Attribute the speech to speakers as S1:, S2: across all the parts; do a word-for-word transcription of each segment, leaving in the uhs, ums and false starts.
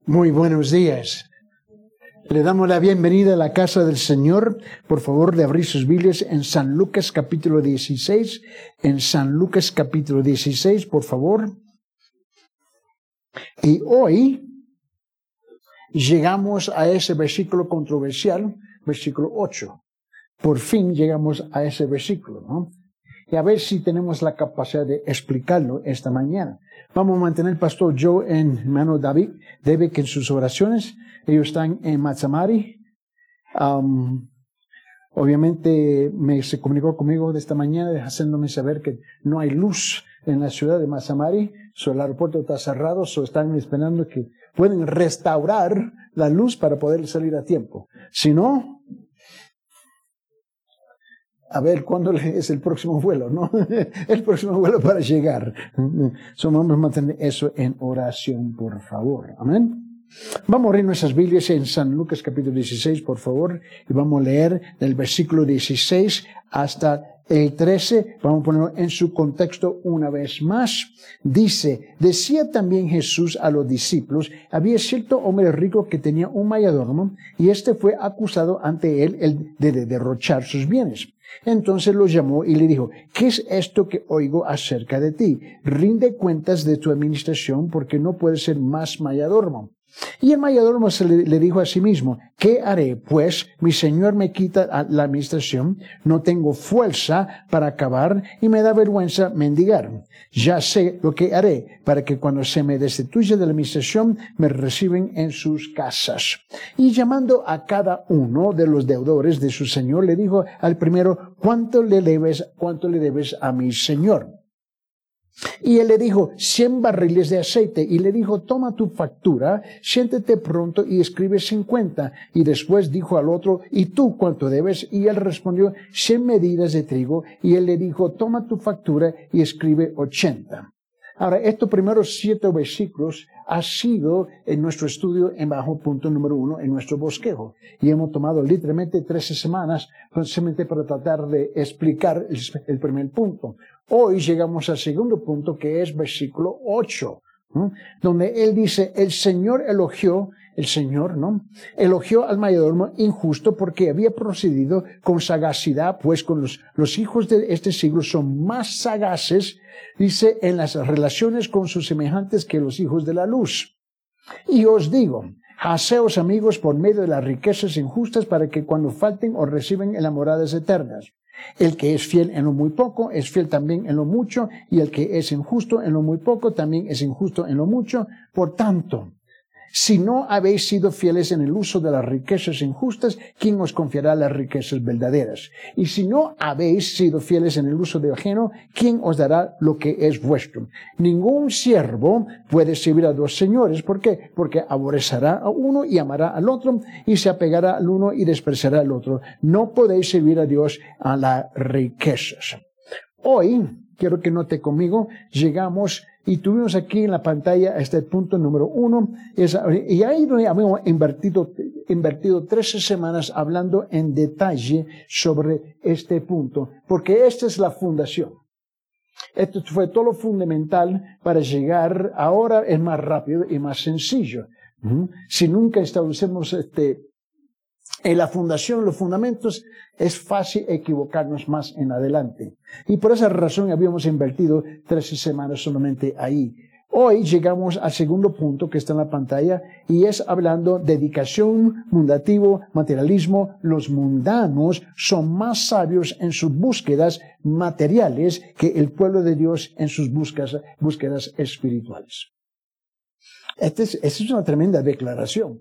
S1: Muy buenos días. Le damos la bienvenida a la casa del Señor. Por favor, de abrir sus Biblias en San Lucas capítulo dieciséis. En San Lucas capítulo dieciséis, por favor. Y hoy llegamos a ese versículo controversial, versículo ocho. Por fin llegamos a ese versículo, ¿no? Y a ver si tenemos la capacidad de explicarlo esta mañana. Vamos a mantener al pastor Joe en hermano David, debe que en sus oraciones, ellos están en Mazamari. Um, obviamente me, se comunicó conmigo de esta mañana haciéndome saber que no hay luz en la ciudad de Mazamari, so el aeropuerto está cerrado, so están esperando que pueden restaurar la luz para poder salir a tiempo. Si no, a ver cuándo es el próximo vuelo, ¿no? El próximo vuelo para llegar. So, vamos a mantener eso en oración, por favor. Amén. Vamos a abrir nuestras Biblias en San Lucas capítulo dieciséis, por favor, y vamos a leer del versículo dieciséis hasta el trece. Vamos a ponerlo en su contexto una vez más. Dice, decía también Jesús a los discípulos, había cierto hombre rico que tenía un mayordomo, y éste fue acusado ante él de derrochar sus bienes. Entonces lo llamó y le dijo, ¿qué es esto que oigo acerca de ti? Rinde cuentas de tu administración, porque no puedes ser más mayordomo. Y el mayordomo se le, le dijo a sí mismo, ¿qué haré? Pues mi señor me quita la administración, no tengo fuerza para acabar y me da vergüenza mendigar. Ya sé lo que haré para que cuando se me destituya de la administración me reciben en sus casas. Y llamando a cada uno de los deudores de su señor, le dijo al primero, ¿cuánto le debes, cuánto le debes a mi señor? Y él le dijo, cien barriles de aceite. Y le dijo, toma tu factura, siéntete pronto y escribe cincuenta. Y después dijo al otro, ¿y tú cuánto debes? Y él respondió, cien medidas de trigo. Y él le dijo, toma tu factura y escribe ochenta. Ahora, estos primeros siete versículos ha sido en nuestro estudio en bajo punto número uno, en nuestro bosquejo. Y hemos tomado literalmente trece semanas precisamente para tratar de explicar el, el primer punto. Hoy llegamos al segundo punto, que es versículo ocho, ¿no? Donde él dice, el Señor elogió, el Señor, ¿no? Elogió al mayordomo injusto porque había procedido con sagacidad, pues con los, los hijos de este siglo son más sagaces, dice, en las relaciones con sus semejantes que los hijos de la luz. Y os digo, haceos amigos por medio de las riquezas injustas para que cuando falten os reciben en las moradas eternas. El que es fiel en lo muy poco, es fiel también en lo mucho, y el que es injusto en lo muy poco, también es injusto en lo mucho. Por tanto, si no habéis sido fieles en el uso de las riquezas injustas, ¿quién os confiará las riquezas verdaderas? Y si no habéis sido fieles en el uso de ajeno, ¿quién os dará lo que es vuestro? Ningún siervo puede servir a dos señores. ¿Por qué? Porque aborrecerá a uno y amará al otro, y se apegará al uno y despreciará al otro. No podéis servir a Dios a las riquezas. Hoy, quiero que note conmigo, llegamos y tuvimos aquí en la pantalla este punto número uno. Es, y ahí habíamos invertido, invertido trece semanas hablando en detalle sobre este punto, porque esta es la fundación. Esto fue todo lo fundamental para llegar. Ahora es más rápido y más sencillo. ¿Mm? Si nunca establecemos este, en la fundación, los fundamentos, es fácil equivocarnos más en adelante. Y por esa razón habíamos invertido trece semanas solamente ahí. Hoy llegamos al segundo punto que está en la pantalla, y es hablando de dedicación, mundativo, materialismo. Los mundanos son más sabios en sus búsquedas materiales que el pueblo de Dios en sus búsquedas, búsquedas espirituales. Esta es, esta es una tremenda declaración.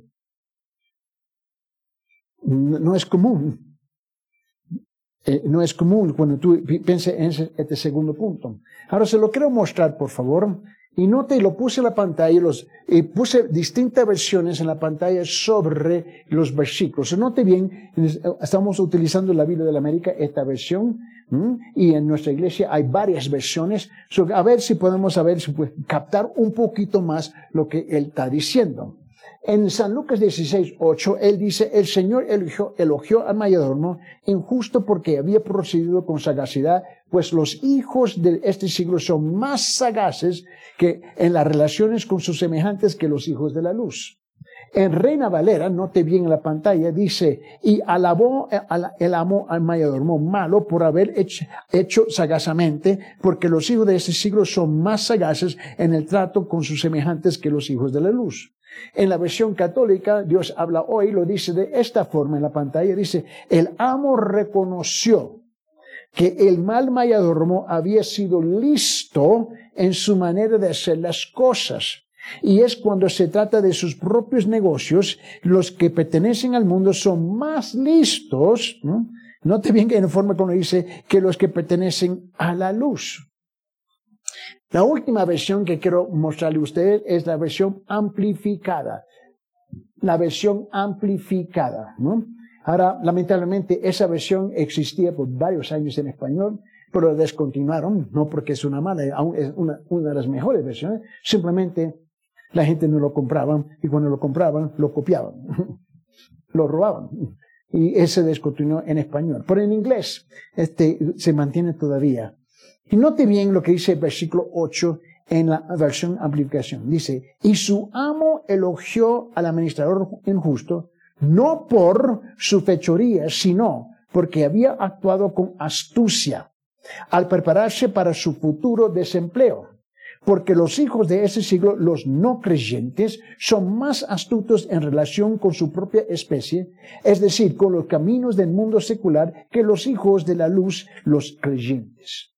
S1: No es común. Eh, no es común cuando tú pienses en ese, este segundo punto. Ahora se lo quiero mostrar, por favor. Y note, lo puse en la pantalla, los, y puse distintas versiones en la pantalla sobre los versículos. Note bien, estamos utilizando la Biblia de la América, esta versión, ¿m? Y en nuestra iglesia hay varias versiones. So, a ver si podemos a ver, si puede captar un poquito más lo que él está diciendo. En San Lucas dieciséis, ocho, él dice, el Señor elogió, elogió al mayordomo injusto porque había procedido con sagacidad, pues los hijos de este siglo son más sagaces que en las relaciones con sus semejantes que los hijos de la luz. En Reina Valera, note bien en la pantalla, dice, y alabó el amo al mayordomo malo por haber hecho, hecho sagazamente, porque los hijos de este siglo son más sagaces en el trato con sus semejantes que los hijos de la luz. En la versión católica, Dios habla hoy, lo dice de esta forma en la pantalla, dice, el amo reconoció que el mal mayordomo había sido listo en su manera de hacer las cosas. Y es cuando se trata de sus propios negocios, los que pertenecen al mundo son más listos, ¿no? Note bien que en forma como dice, que los que pertenecen a la luz. La última versión que quiero mostrarle a ustedes es la versión amplificada. La versión amplificada, ¿no? Ahora, lamentablemente, esa versión existía por varios años en español, pero la descontinuaron, no porque es una mala, aún es una, una de las mejores versiones, simplemente la gente no lo compraba, y cuando lo compraban, lo copiaban, lo robaban, y ese descontinuó en español. Pero en inglés, este, se mantiene todavía. Y note bien lo que dice el versículo ocho en la versión amplificación. Dice, y su amo elogió al administrador injusto, no por su fechoría, sino porque había actuado con astucia al prepararse para su futuro desempleo. Porque los hijos de ese siglo, los no creyentes, son más astutos en relación con su propia especie, es decir, con los caminos del mundo secular, que los hijos de la luz, los creyentes.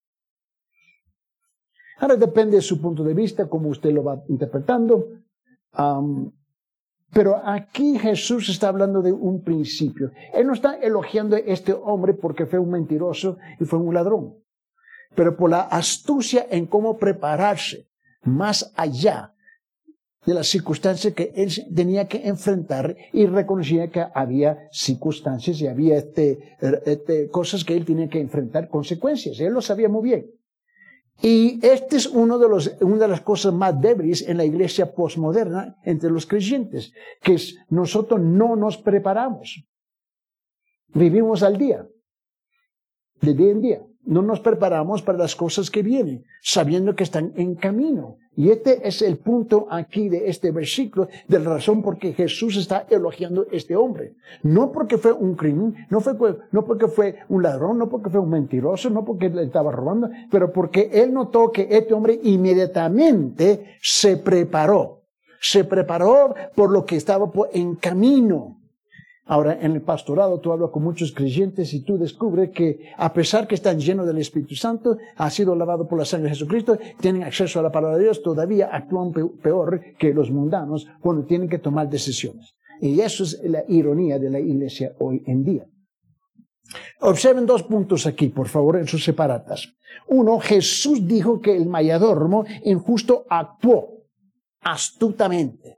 S1: Ahora depende de su punto de vista, cómo usted lo va interpretando. Um, pero aquí Jesús está hablando de un principio. Él no está elogiando a este hombre porque fue un mentiroso y fue un ladrón, pero por la astucia en cómo prepararse más allá de las circunstancias que él tenía que enfrentar, y reconocía que había circunstancias y había este, este, cosas que él tenía que enfrentar, consecuencias. Él lo sabía muy bien. Y este es uno de los, una de las cosas más débiles en la iglesia postmoderna entre los creyentes, que es nosotros no nos preparamos. Vivimos al día, de día en día. No nos preparamos para las cosas que vienen, sabiendo que están en camino. Y este es el punto aquí de este versículo, de la razón por qué Jesús está elogiando a este hombre. No porque fue un crimen, no, fue, no porque fue un ladrón, no porque fue un mentiroso, no porque le estaba robando, pero porque él notó que este hombre inmediatamente se preparó. Se preparó por lo que estaba en camino. Ahora, en el pastorado tú hablas con muchos creyentes y tú descubres que a pesar que están llenos del Espíritu Santo, ha sido lavado por la sangre de Jesucristo, tienen acceso a la palabra de Dios, todavía actúan peor que los mundanos cuando tienen que tomar decisiones. Y eso es la ironía de la iglesia hoy en día. Observen dos puntos aquí, por favor, en sus separatas. Uno, Jesús dijo que el mayordomo injusto actuó astutamente.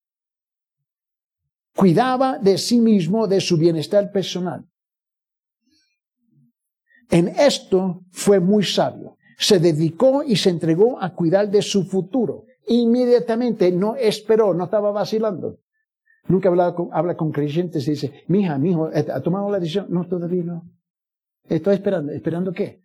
S1: Cuidaba de sí mismo, de su bienestar personal. En esto fue muy sabio. Se dedicó y se entregó a cuidar de su futuro. Inmediatamente, no esperó, no estaba vacilando. Nunca habla con, habla con creyentes y dice, mija, mijo, ¿ha tomado la decisión? No, todavía no. Estoy esperando. ¿Esperando qué?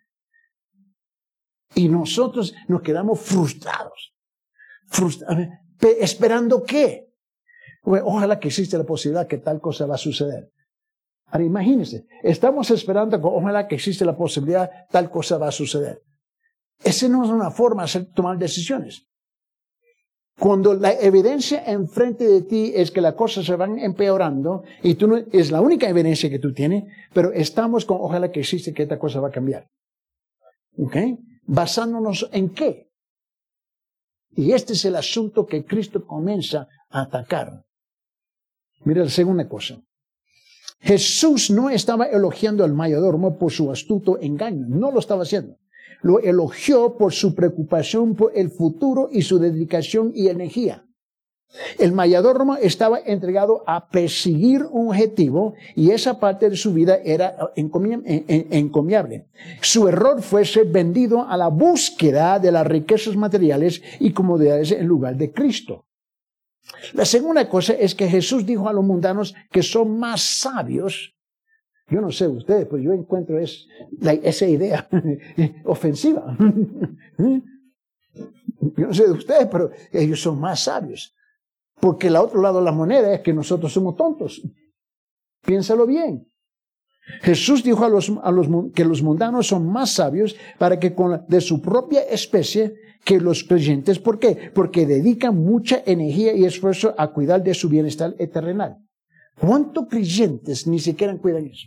S1: Y nosotros nos quedamos frustrados. Frustrados. ¿Esperando qué? Ojalá que exista la posibilidad que tal cosa va a suceder. Ahora imagínense, estamos esperando que ojalá que exista la posibilidad tal cosa va a suceder. Esa no es una forma de hacer, tomar decisiones. Cuando la evidencia enfrente de ti es que las cosas se van empeorando y tú no, es la única evidencia que tú tienes, pero estamos con ojalá que existe que esta cosa va a cambiar. ¿Ok? Basándonos en qué. Y este es el asunto que Cristo comienza a atacar. Mira la segunda cosa. Jesús no estaba elogiando al mayordomo por su astuto engaño. No lo estaba haciendo. Lo elogió por su preocupación por el futuro y su dedicación y energía. El mayordomo estaba entregado a perseguir un objetivo y esa parte de su vida era encomiable. Su error fue ser vendido a la búsqueda de las riquezas materiales y comodidades en lugar de Cristo. La segunda cosa es que Jesús dijo a los mundanos que son más sabios. Yo no sé ustedes, pero yo encuentro es, la, esa idea ofensiva. Yo no sé de ustedes, pero ellos son más sabios. Porque el otro lado de la moneda es que nosotros somos tontos. Piénsalo bien. Jesús dijo a los, a los, que los mundanos son más sabios para que con la, de su propia especie que los creyentes. ¿Por qué? Porque dedican mucha energía y esfuerzo a cuidar de su bienestar terrenal. ¿Cuántos creyentes ni siquiera cuidan eso?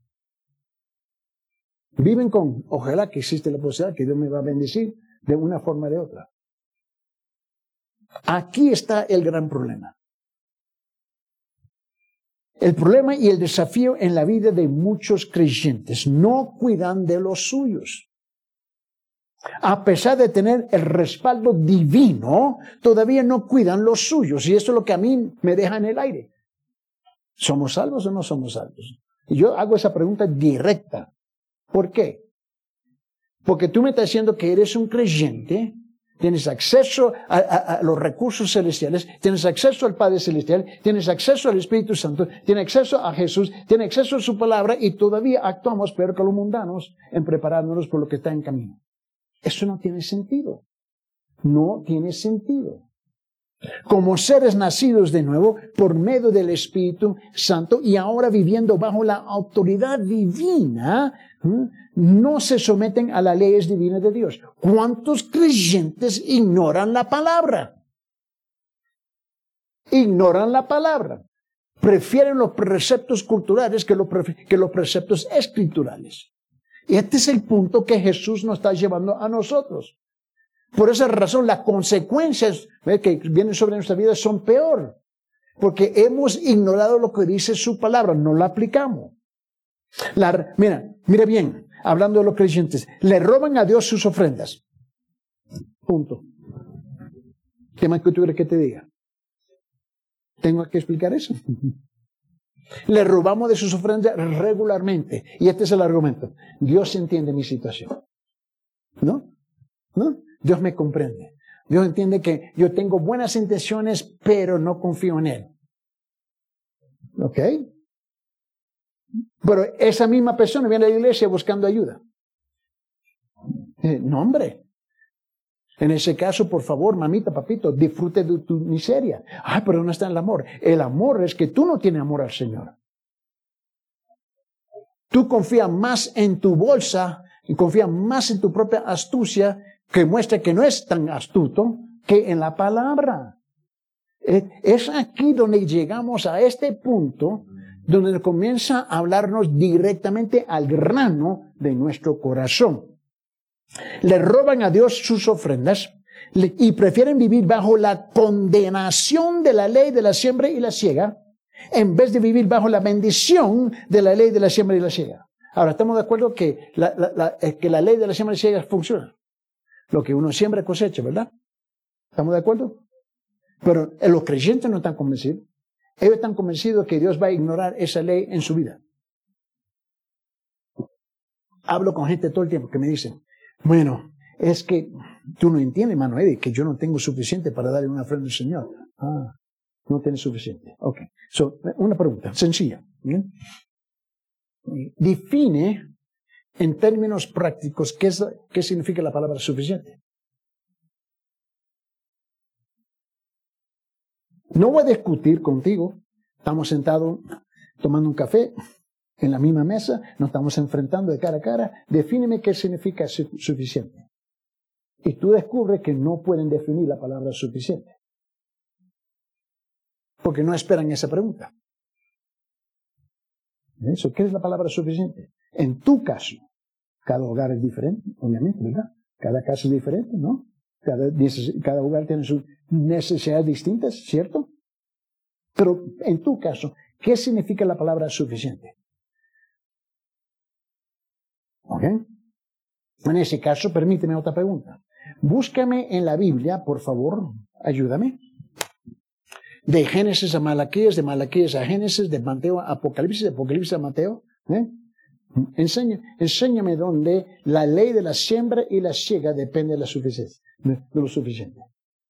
S1: Viven con, ojalá que existe la posibilidad que Dios me va a bendecir de una forma o de otra. Aquí está el gran problema. El problema y el desafío en la vida de muchos creyentes. No cuidan de los suyos. A pesar de tener el respaldo divino, todavía no cuidan los suyos. Y esto es lo que a mí me deja en el aire. ¿Somos salvos o no somos salvos? Y yo hago esa pregunta directa. ¿Por qué? Porque tú me estás diciendo que eres un creyente, tienes acceso a, a, a los recursos celestiales, tienes acceso al Padre Celestial, tienes acceso al Espíritu Santo, tienes acceso a Jesús, tienes acceso a su palabra y todavía actuamos peor que los mundanos en preparándonos por lo que está en camino. Eso no tiene sentido. No tiene sentido. Como seres nacidos de nuevo por medio del Espíritu Santo y ahora viviendo bajo la autoridad divina, ¿eh? no se someten a las leyes divinas de Dios. ¿Cuántos creyentes ignoran la palabra? Ignoran la palabra. Prefieren los preceptos culturales que los, que los preceptos escriturales. Y este es el punto que Jesús nos está llevando a nosotros. Por esa razón, las consecuencias ¿ve? que vienen sobre nuestra vida son peor. Porque hemos ignorado lo que dice su palabra, no la aplicamos. La, mira, mira bien, hablando de los creyentes, le roban a Dios sus ofrendas. Punto. ¿Qué más que tú quieres que te diga? ¿Tengo que explicar eso? Le robamos de sus ofrendas regularmente. Y este es el argumento. Dios entiende mi situación. ¿No? ¿No? Dios me comprende. Dios entiende que yo tengo buenas intenciones, pero no confío en Él. ¿Ok? Pero esa misma persona viene a la iglesia buscando ayuda. Eh, no, hombre. En ese caso, por favor, mamita, papito, disfrute de tu miseria. Ay, pero no está el amor. El amor es que tú no tienes amor al Señor. Tú confías más en tu bolsa y confías más en tu propia astucia, que muestra que no es tan astuto, que en la palabra. Es aquí donde llegamos a este punto, donde comienza a hablarnos directamente al grano de nuestro corazón. Le roban a Dios sus ofrendas y prefieren vivir bajo la condenación de la ley de la siembra y la siega, en vez de vivir bajo la bendición de la ley de la siembra y la siega. Ahora, estamos de acuerdo que la, la, la, que la ley de la siembra y la siega funciona. Lo que uno siembra cosecha, ¿verdad? ¿Estamos de acuerdo? Pero los creyentes no están convencidos. Ellos están convencidos que Dios va a ignorar esa ley en su vida. Hablo con gente todo el tiempo que me dicen, bueno, es que tú no entiendes, hermano Eddie, que yo no tengo suficiente para darle una ofrenda al Señor. Ah, no tienes suficiente. Ok. So, una pregunta sencilla. ¿Bien? Define en términos prácticos, ¿qué, es, ¿qué significa la palabra suficiente? No voy a discutir contigo. Estamos sentados tomando un café en la misma mesa, nos estamos enfrentando de cara a cara. Defíneme qué significa su suficiente. Y tú descubres que no pueden definir la palabra suficiente. Porque no esperan esa pregunta. ¿Eso? ¿Qué es la palabra suficiente? En tu caso, cada hogar es diferente, obviamente, ¿verdad? Cada caso es diferente, ¿no? Cada, cada hogar tiene sus necesidades distintas, ¿cierto? Pero en tu caso, ¿qué significa la palabra suficiente? ¿Ok? En ese caso, permíteme otra pregunta. Búscame en la Biblia, por favor, ayúdame. De Génesis a Malaquías, de Malaquías a Génesis, de Mateo a Apocalipsis, de Apocalipsis a Mateo. ¿Eh? Enseña, enséñame donde la ley de la siembra y la siega depende de la suficiencia, de lo suficiente.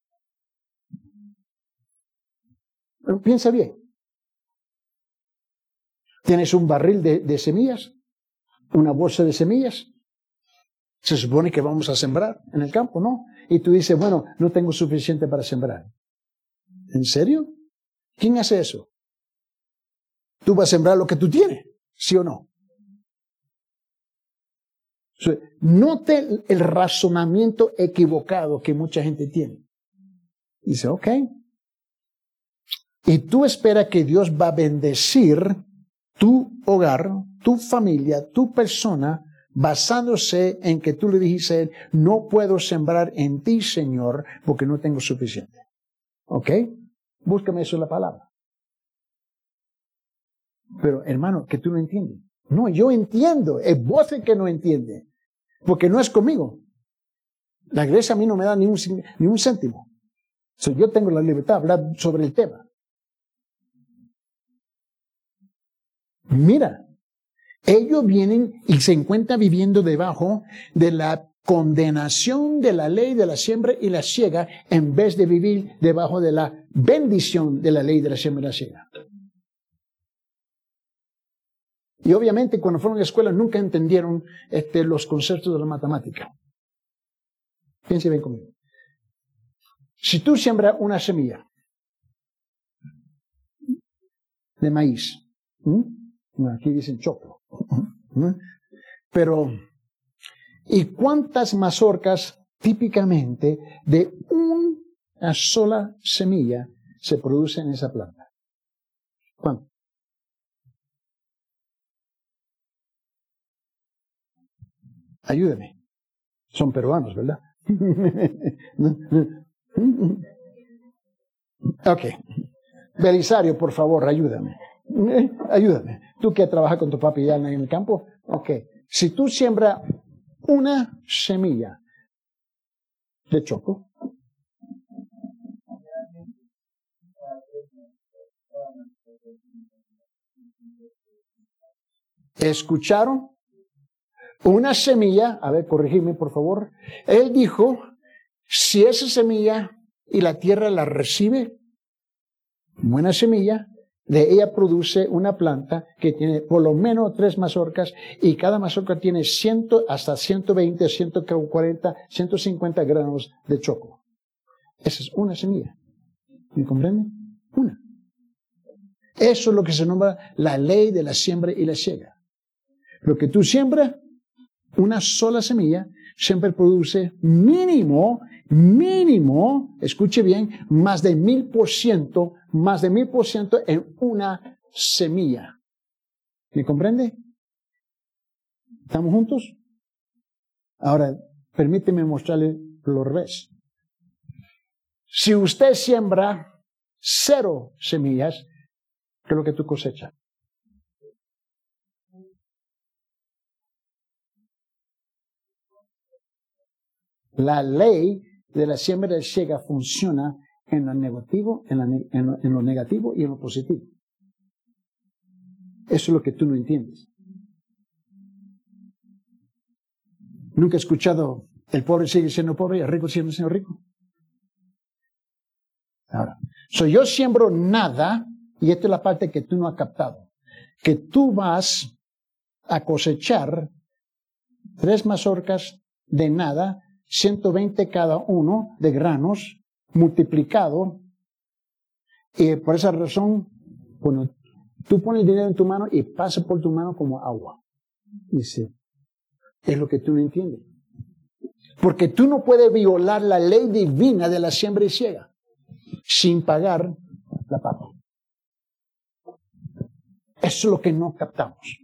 S1: Pero piensa bien. ¿Tienes un barril de, de semillas? ¿Una bolsa de semillas? Se supone que vamos a sembrar en el campo, ¿no? Y tú dices, bueno, no tengo suficiente para sembrar. ¿En serio? ¿Quién hace eso? Tú vas a sembrar lo que tú tienes, ¿sí o no? Note el razonamiento equivocado que mucha gente tiene. Dice, ok. Y tú esperas que Dios va a bendecir tu hogar, tu familia, tu persona, basándose en que tú le dijiste a Él, no puedo sembrar en ti, Señor, porque no tengo suficiente. ¿Ok? Búscame eso en la palabra. Pero, hermano, que tú no entiendes. No, yo entiendo. Es vos el que no entiende. Porque no es conmigo. La iglesia a mí no me da ni un, ni un céntimo. So, yo tengo la libertad de hablar sobre el tema. Mira, ellos vienen y se encuentran viviendo debajo de la condenación de la ley de la siembra y la siega en vez de vivir debajo de la bendición de la ley de la siembra y la siega. Y obviamente cuando fueron a la escuela nunca entendieron este, los conceptos de la matemática. Piense bien conmigo. Si tú siembras una semilla de maíz, ¿m? Aquí dicen choclo, ¿m? Pero ¿y cuántas mazorcas típicamente de una sola semilla se producen en esa planta? ¿Cuánto? Ayúdeme. Son peruanos, ¿verdad? Ok. Belisario, por favor, ayúdame. Ayúdame. Tú que trabajas con tu papi ya en el campo. Ok. Si tú siembras una semilla de choco, ¿escucharon? Una semilla, a ver, corrígeme por favor. Él dijo, si esa semilla y la tierra la recibe, buena semilla, de ella produce una planta que tiene por lo menos tres mazorcas y cada mazorca tiene cien hasta ciento veinte, ciento cuarenta, ciento cincuenta granos de choco. Esa es una semilla. ¿Me comprenden? Una. Eso es lo que se nombra la ley de la siembra y la siega. Lo que tú siembras, una sola semilla, siempre produce mínimo, mínimo, escuche bien, más de mil por ciento, más de mil por ciento en una semilla. ¿Me comprende? ¿Estamos juntos? Ahora, permíteme mostrarle lo revés. Si usted siembra cero semillas, ¿qué es lo que tú cosechas? La ley de la siembra y la siega funciona en lo negativo, en, la, en, lo, en lo negativo y en lo positivo. Eso es lo que tú no entiendes. ¿Nunca he escuchado el pobre sigue siendo pobre y el rico sigue siendo rico? Ahora, so yo siembro nada, y esta es la parte que tú no has captado, que tú vas a cosechar tres mazorcas de nada, ciento veinte cada uno de granos, multiplicado, y por esa razón, bueno, tú pones el dinero en tu mano y pasa por tu mano como agua. Dice, es lo que tú no entiendes. Porque tú no puedes violar la ley divina de la siembra y siega sin pagar la papa. Eso es lo que no captamos.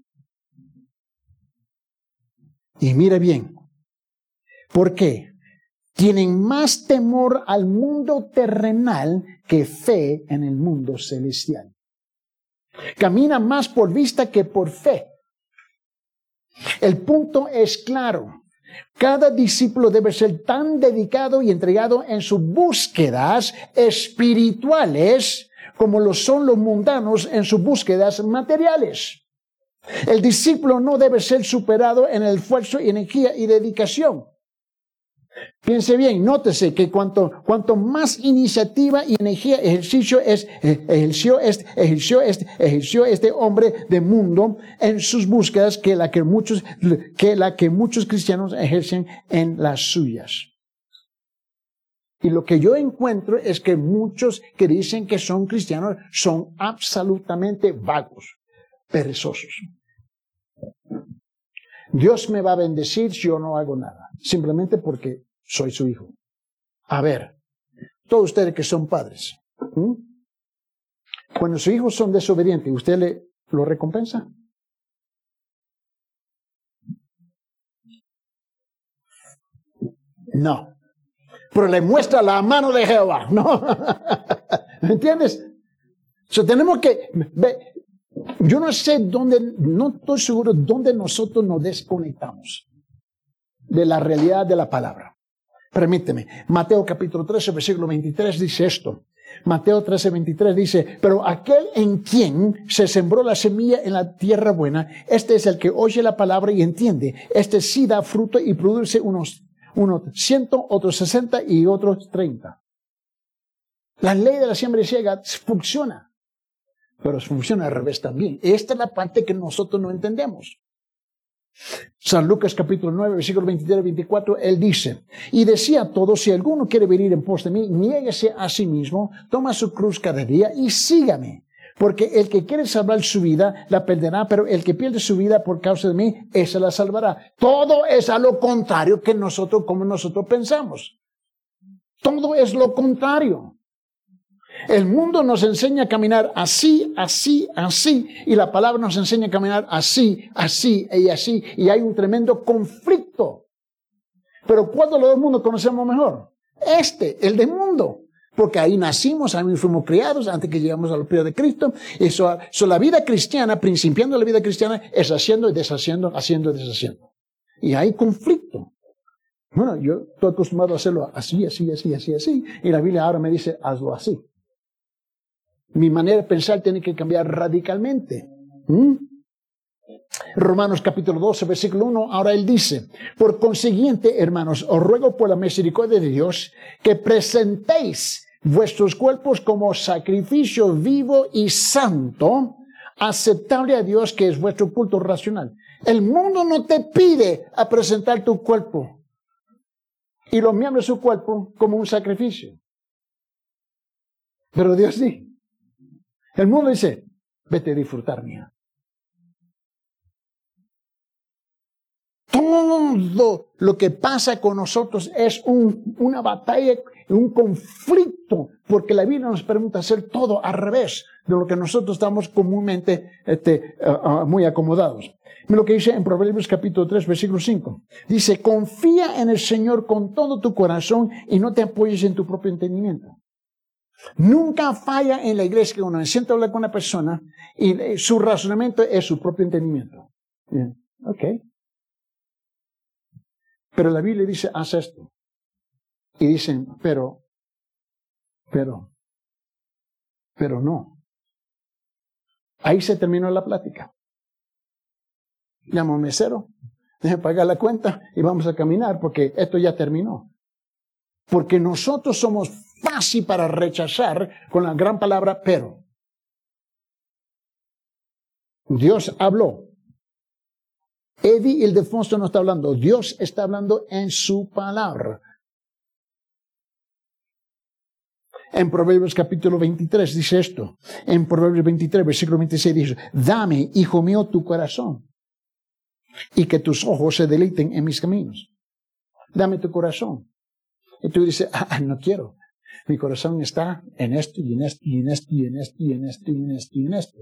S1: Y mira bien, ¿por qué? Tienen más temor al mundo terrenal que fe en el mundo celestial. Caminan más por vista que por fe. El punto es claro. Cada discípulo debe ser tan dedicado y entregado en sus búsquedas espirituales como lo son los mundanos en sus búsquedas materiales. El discípulo no debe ser superado en el esfuerzo, energía y dedicación. Piense bien, nótese que cuanto, cuanto más iniciativa y energía ejercicio es, ejerció, este, ejerció, este, ejerció este hombre de mundo en sus búsquedas que la que muchos, que la que muchos cristianos ejercen en las suyas. Y lo que yo encuentro es que muchos que dicen que son cristianos son absolutamente vagos, perezosos. Dios me va a bendecir si yo no hago nada, simplemente porque soy su hijo. A ver, todos ustedes que son padres, ¿hmm? Cuando sus hijos son desobedientes, ¿usted le, lo recompensa? No. Pero le muestra la mano de Jehová, ¿no? ¿Me entiendes? So, tenemos que... Ve, yo no sé dónde, no estoy seguro dónde nosotros nos desconectamos de la realidad de la palabra. Permíteme, Mateo capítulo trece, versículo veintitrés dice esto. Mateo trece, veintitrés dice, pero aquel en quien se sembró la semilla en la tierra buena, este es el que oye la palabra y entiende. Este sí da fruto y produce unos, unos ciento, otros sesenta y otros treinta. La ley de la siembra y siega funciona, pero funciona al revés también. Esta es la parte que nosotros no entendemos. San Lucas capítulo nueve, versículo veintitrés y veinticuatro, él dice, y decía a todos, si alguno quiere venir en pos de mí, niéguese a sí mismo, toma su cruz cada día y sígame. Porque el que quiere salvar su vida, la perderá, pero el que pierde su vida por causa de mí, esa la salvará. Todo es a lo contrario que nosotros, como nosotros pensamos. Todo es lo contrario. El mundo nos enseña a caminar así, así, así, y la palabra nos enseña a caminar así, así y así, y hay un tremendo conflicto. Pero ¿cuál de los dos mundos conocemos mejor? Este, el del mundo, porque ahí nacimos, ahí fuimos criados antes que llegamos a los pies de Cristo. Eso, eso, la vida cristiana, principiando la vida cristiana, es haciendo y deshaciendo, haciendo y deshaciendo. Y hay conflicto. Bueno, yo estoy acostumbrado a hacerlo así, así, así, así, así, y la Biblia ahora me dice, hazlo así. Mi manera de pensar tiene que cambiar radicalmente. ¿Mm? Romanos capítulo doce, versículo uno, ahora él dice, por consiguiente, hermanos, os ruego por la misericordia de Dios que presentéis vuestros cuerpos como sacrificio vivo y santo, aceptable a Dios, que es vuestro culto racional. El mundo no te pide a presentar tu cuerpo y los miembros de su cuerpo como un sacrificio. Pero Dios sí. El mundo dice, vete a disfrutar, mía. Todo lo que pasa con nosotros es un, una batalla, un conflicto, porque la Biblia nos permite hacer todo al revés de lo que nosotros estamos comúnmente este, uh, uh, muy acomodados. Mira lo que dice en Proverbios capítulo tres, versículo cinco. Dice, confía en el Señor con todo tu corazón y no te apoyes en tu propio entendimiento. Nunca falla en la iglesia que uno se sienta a hablar con una persona y su razonamiento es su propio entendimiento. Bien, ok. Pero la Biblia dice, haz esto. Y dicen, pero, pero, pero no. Ahí se terminó la plática. Llamo al mesero, deje pagar la cuenta y vamos a caminar porque esto ya terminó. Porque nosotros somos fácil para rechazar con la gran palabra pero. Dios habló. Eddie Ildefonso no está hablando. Dios está hablando en su palabra. En Proverbios capítulo veintitrés dice esto. En Proverbios veintitrés, versículo veintiséis dice, dame, hijo mío, tu corazón y que tus ojos se deleiten en mis caminos. Dame tu corazón. Y tú dices, ah, no quiero. Mi corazón está en esto y en esto y en esto y en esto y en esto y en esto y en esto.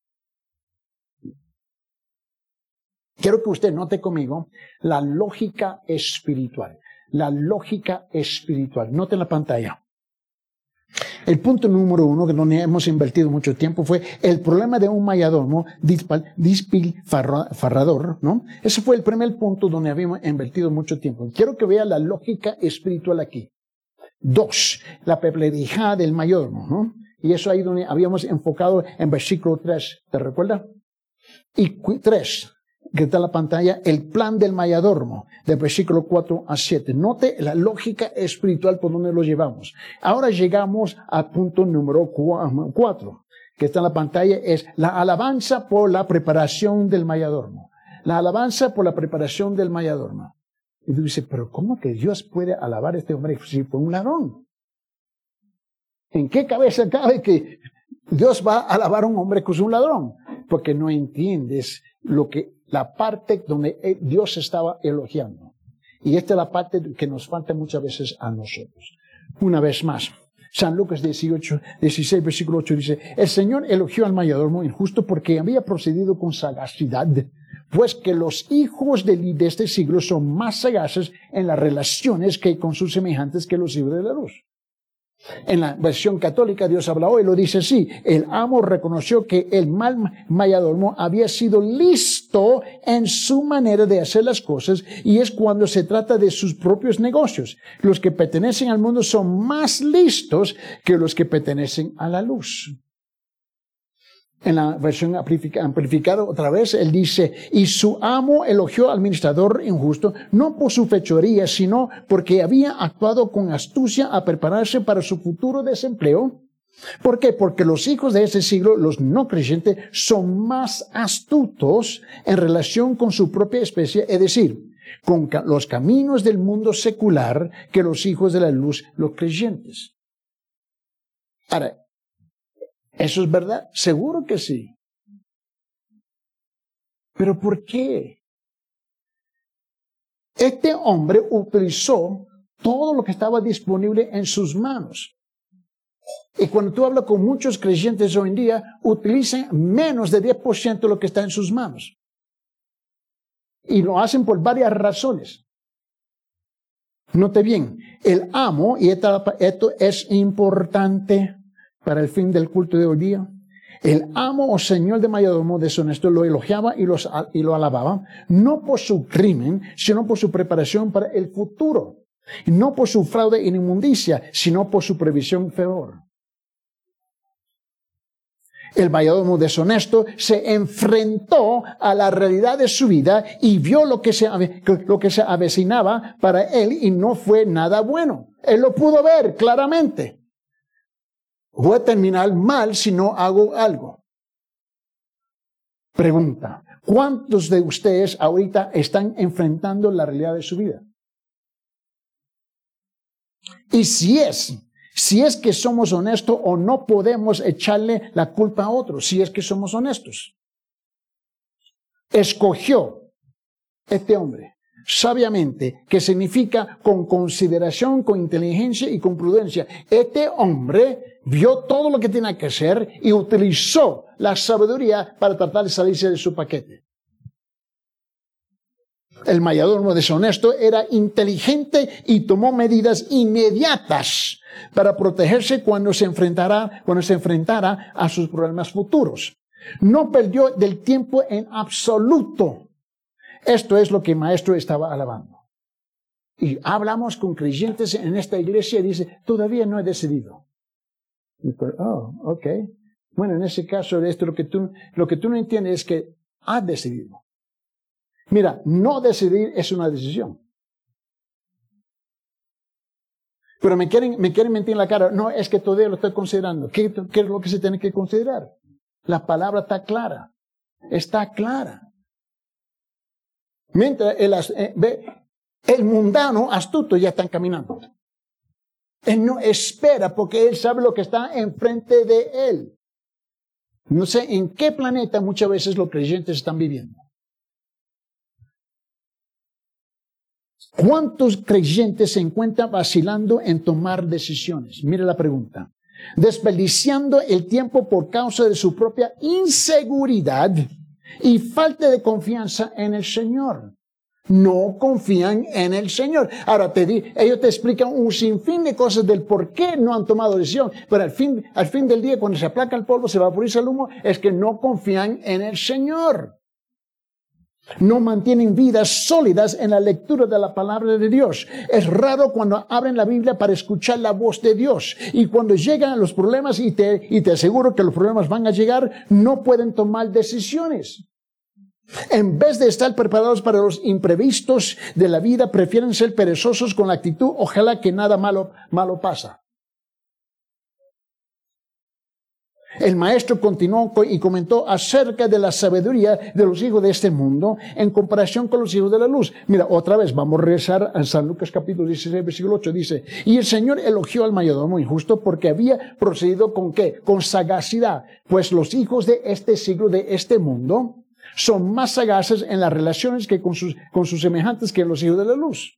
S1: Quiero que usted note conmigo la lógica espiritual. La lógica espiritual. Note en la pantalla. El punto número uno, que donde hemos invertido mucho tiempo, fue el problema de un mayordomo despilfarrador, ¿no? Ese fue el primer punto donde habíamos invertido mucho tiempo. Quiero que vea la lógica espiritual aquí. Dos, la perplejidad del mayordomo, ¿no? Y eso ahí donde habíamos enfocado en versículo tres, ¿te recuerdas? Y tres, que está en la pantalla, el plan del mayordomo, del versículo cuatro a siete. Note la lógica espiritual por donde lo llevamos. Ahora llegamos al punto número cuatro, que está en la pantalla, es la alabanza por la preparación del mayordomo. La alabanza por la preparación del mayordomo. Y tú dices, pero ¿cómo que Dios puede alabar a este hombre si fue un ladrón? ¿En qué cabeza cabe que Dios va a alabar a un hombre que es un ladrón? Porque no entiendes lo que, la parte donde Dios estaba elogiando. Y esta es la parte que nos falta muchas veces a nosotros. Una vez más, San Lucas dieciocho, dieciséis, versículo ocho dice, el Señor elogió al mayordomo injusto porque había procedido con sagacidad, pues que los hijos de, de este siglo son más sagaces en las relaciones que con sus semejantes que los hijos de la luz. En la versión católica, Dios habla hoy, lo dice así, el amo reconoció que el mal mayordomo había sido listo en su manera de hacer las cosas, y es cuando se trata de sus propios negocios. Los que pertenecen al mundo son más listos que los que pertenecen a la luz. En la versión amplificada otra vez, él dice, y su amo elogió al administrador injusto, no por su fechoría, sino porque había actuado con astucia a prepararse para su futuro desempleo. ¿Por qué? Porque los hijos de ese siglo, los no creyentes, son más astutos en relación con su propia especie, es decir, con los caminos del mundo secular, que los hijos de la luz, los creyentes. Ahora, ¿eso es verdad? Seguro que sí. ¿Pero por qué? Este hombre utilizó todo lo que estaba disponible en sus manos. Y cuando tú hablas con muchos creyentes hoy en día, utilizan menos de diez por ciento de lo que está en sus manos. Y lo hacen por varias razones. Note bien, el amo, y esto, esto es importante para el fin del culto de hoy día, el amo o señor de mayordomo deshonesto lo elogiaba y, los, y lo alababa, no por su crimen, sino por su preparación para el futuro. Y no por su fraude y inmundicia, sino por su previsión peor. El mayordomo deshonesto se enfrentó a la realidad de su vida y vio lo que se, lo que se avecinaba para él y no fue nada bueno. Él lo pudo ver claramente. Voy a terminar mal si no hago algo. Pregunta, ¿cuántos de ustedes ahorita están enfrentando la realidad de su vida? Y si es, si es que somos honestos o no podemos echarle la culpa a otros, si es que somos honestos. Escogió este hombre sabiamente, que significa con consideración, con inteligencia y con prudencia. Este hombre vio todo lo que tenía que hacer y utilizó la sabiduría para tratar de salirse de su paquete. El mayordomo deshonesto era inteligente y tomó medidas inmediatas para protegerse cuando se enfrentara, cuando se enfrentara a sus problemas futuros. No perdió del tiempo en absoluto. Esto es lo que el maestro estaba alabando. Y hablamos con creyentes en esta iglesia y dice, todavía no he decidido. Y pues, oh, ok. Bueno, en ese caso, esto lo que tú, lo que tú no entiendes es que has decidido. Mira, no decidir es una decisión. Pero me quieren, me quieren mentir en la cara. No, es que todavía lo estoy considerando. ¿Qué, qué es lo que se tiene que considerar? La palabra está clara. Está clara. Mientras el, el mundano astuto ya está caminando. Él no espera porque él sabe lo que está enfrente de él. No sé en qué planeta muchas veces los creyentes están viviendo. ¿Cuántos creyentes se encuentran vacilando en tomar decisiones? Mire la pregunta. Desperdiciando el tiempo por causa de su propia inseguridad y falta de confianza en el Señor. No confían en el Señor. Ahora, te di, ellos te explican un sinfín de cosas del por qué no han tomado decisión. Pero al fin, al fin del día, cuando se aplaca el polvo, se vaporiza el humo, es que no confían en el Señor. No mantienen vidas sólidas en la lectura de la palabra de Dios. Es raro cuando abren la Biblia para escuchar la voz de Dios. Y cuando llegan los problemas, y te, y te aseguro que los problemas van a llegar, no pueden tomar decisiones. En vez de estar preparados para los imprevistos de la vida, prefieren ser perezosos con la actitud, ojalá que nada malo, malo pasa. El maestro continuó y comentó acerca de la sabiduría de los hijos de este mundo en comparación con los hijos de la luz. Mira, otra vez, vamos a regresar a San Lucas capítulo dieciséis, versículo ocho. Dice, y el Señor elogió al mayordomo injusto porque había procedido con ¿qué? Con sagacidad. Pues los hijos de este siglo, de este mundo, son más sagaces en las relaciones que con sus, con sus semejantes que los hijos de la luz.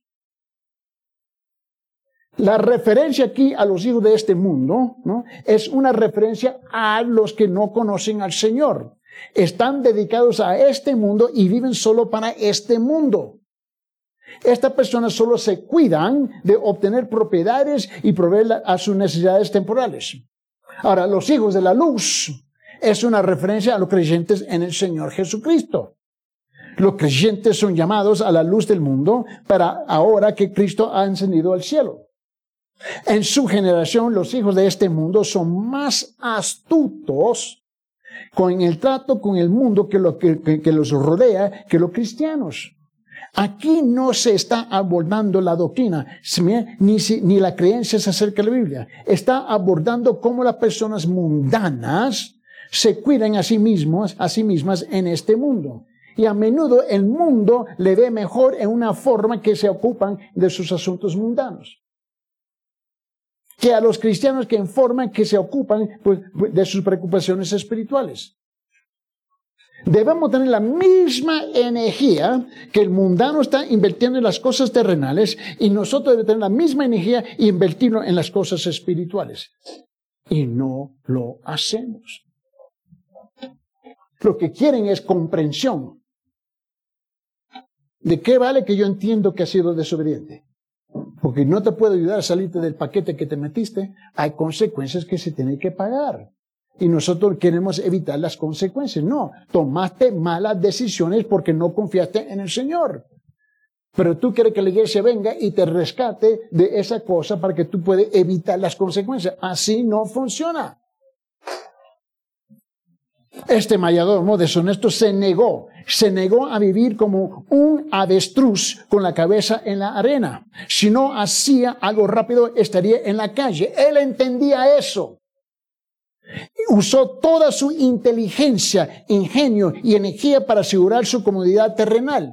S1: La referencia aquí a los hijos de este mundo, ¿no? Es una referencia a los que no conocen al Señor. Están dedicados a este mundo y viven solo para este mundo. Estas personas solo se cuidan de obtener propiedades y proveer a sus necesidades temporales. Ahora, los hijos de la luz es una referencia a los creyentes en el Señor Jesucristo. Los creyentes son llamados a la luz del mundo para ahora que Cristo ha encendido al cielo. En su generación, los hijos de este mundo son más astutos con el trato con el mundo que, lo, que, que, que los rodea que los cristianos. Aquí no se está abordando la doctrina, ni, ni la creencia acerca de la Biblia. Está abordando cómo las personas mundanas se cuidan a sí mismos, a sí mismas en este mundo. Y a menudo el mundo le ve mejor en una forma que se ocupan de sus asuntos mundanos, que a los cristianos que en forma que se ocupan pues, de sus preocupaciones espirituales. Debemos tener la misma energía que el mundano está invirtiendo en las cosas terrenales y nosotros debemos tener la misma energía e invertirlo en las cosas espirituales. Y no lo hacemos. Lo que quieren es comprensión. ¿De qué vale que yo entiendo que has sido desobediente? Porque no te puedo ayudar a salirte del paquete que te metiste. Hay consecuencias que se tienen que pagar. Y nosotros queremos evitar las consecuencias. No, tomaste malas decisiones porque no confiaste en el Señor. Pero tú quieres que la iglesia venga y te rescate de esa cosa para que tú puedas evitar las consecuencias. Así no funciona. Este mayordomo deshonesto se negó, se negó a vivir como un avestruz con la cabeza en la arena. Si no hacía algo rápido, estaría en la calle. Él entendía eso. Usó toda su inteligencia, ingenio y energía para asegurar su comodidad terrenal.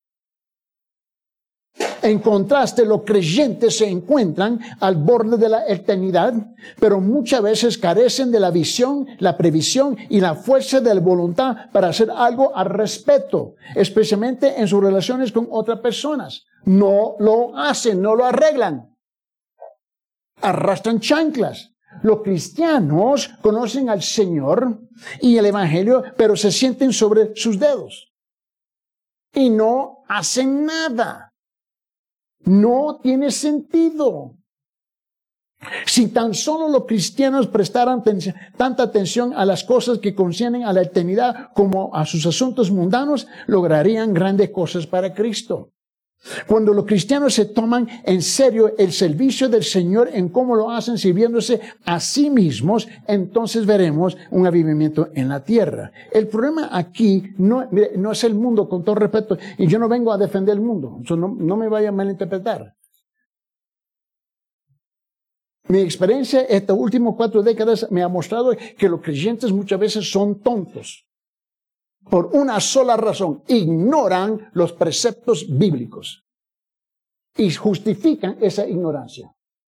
S1: En contraste, los creyentes se encuentran al borde de la eternidad, pero muchas veces carecen de la visión, la previsión y la fuerza de la voluntad para hacer algo al respecto, especialmente en sus relaciones con otras personas. No lo hacen, no lo arreglan. Arrastran chanclas. Los cristianos conocen al Señor y el Evangelio, pero se sienten sobre sus dedos y no hacen nada. No tiene sentido. Si tan solo los cristianos prestaran ten- tanta atención a las cosas que conciernen a la eternidad como a sus asuntos mundanos, lograrían grandes cosas para Cristo. Cuando los cristianos se toman en serio el servicio del Señor en cómo lo hacen sirviéndose a sí mismos, entonces veremos un avivamiento en la tierra. El problema aquí no, mire, no es el mundo, con todo respeto, y yo no vengo a defender el mundo, so no, no me vaya a malinterpretar. Mi experiencia estas últimas cuatro décadas me ha mostrado que los creyentes muchas veces son tontos. Por una sola razón, ignoran los preceptos bíblicos y justifican esa ignorancia.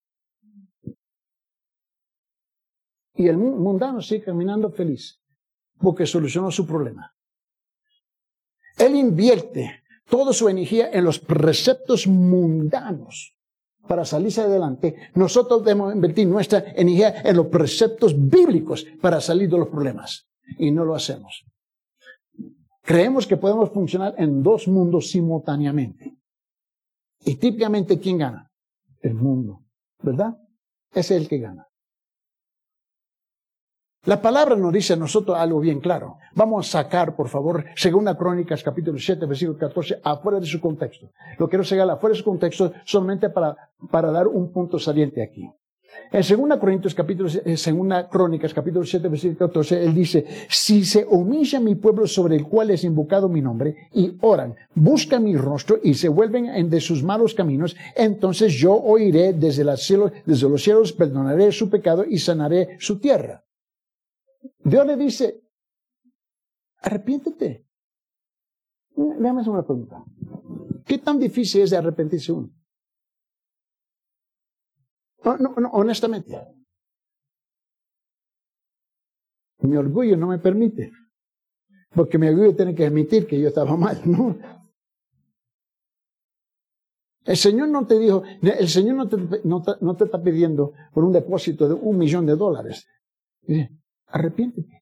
S1: Y el mundano sigue caminando feliz porque solucionó su problema. Él invierte toda su energía en los preceptos mundanos para salirse adelante. Nosotros debemos invertir nuestra energía en los preceptos bíblicos para salir de los problemas. Y no lo hacemos. Creemos que podemos funcionar en dos mundos simultáneamente. Y típicamente, ¿quién gana? El mundo, ¿verdad? Ese es el que gana. La palabra nos dice a nosotros algo bien claro. Vamos a sacar, por favor, Segunda Crónicas, capítulo siete, versículo catorce, afuera de su contexto. Lo quiero sacar afuera de su contexto solamente para, para dar un punto saliente aquí. En Segunda Corintios, capítulo, Segunda Crónicas, capítulo siete, versículo catorce, él dice, si se humilla mi pueblo sobre el cual es invocado mi nombre, y oran, buscan mi rostro y se vuelven de sus malos caminos, entonces yo oiré desde, la cielo, desde los cielos, perdonaré su pecado y sanaré su tierra. Dios le dice, arrepiéntete. Déjame hacer una pregunta. ¿Qué tan difícil es de arrepentirse uno? No, no, no, honestamente. Mi orgullo no me permite. Porque mi orgullo tiene que admitir que yo estaba mal, ¿no? El Señor no te dijo, el Señor no te, no te, no te está pidiendo por un depósito de un millón de dólares. Dice, arrepiéntete.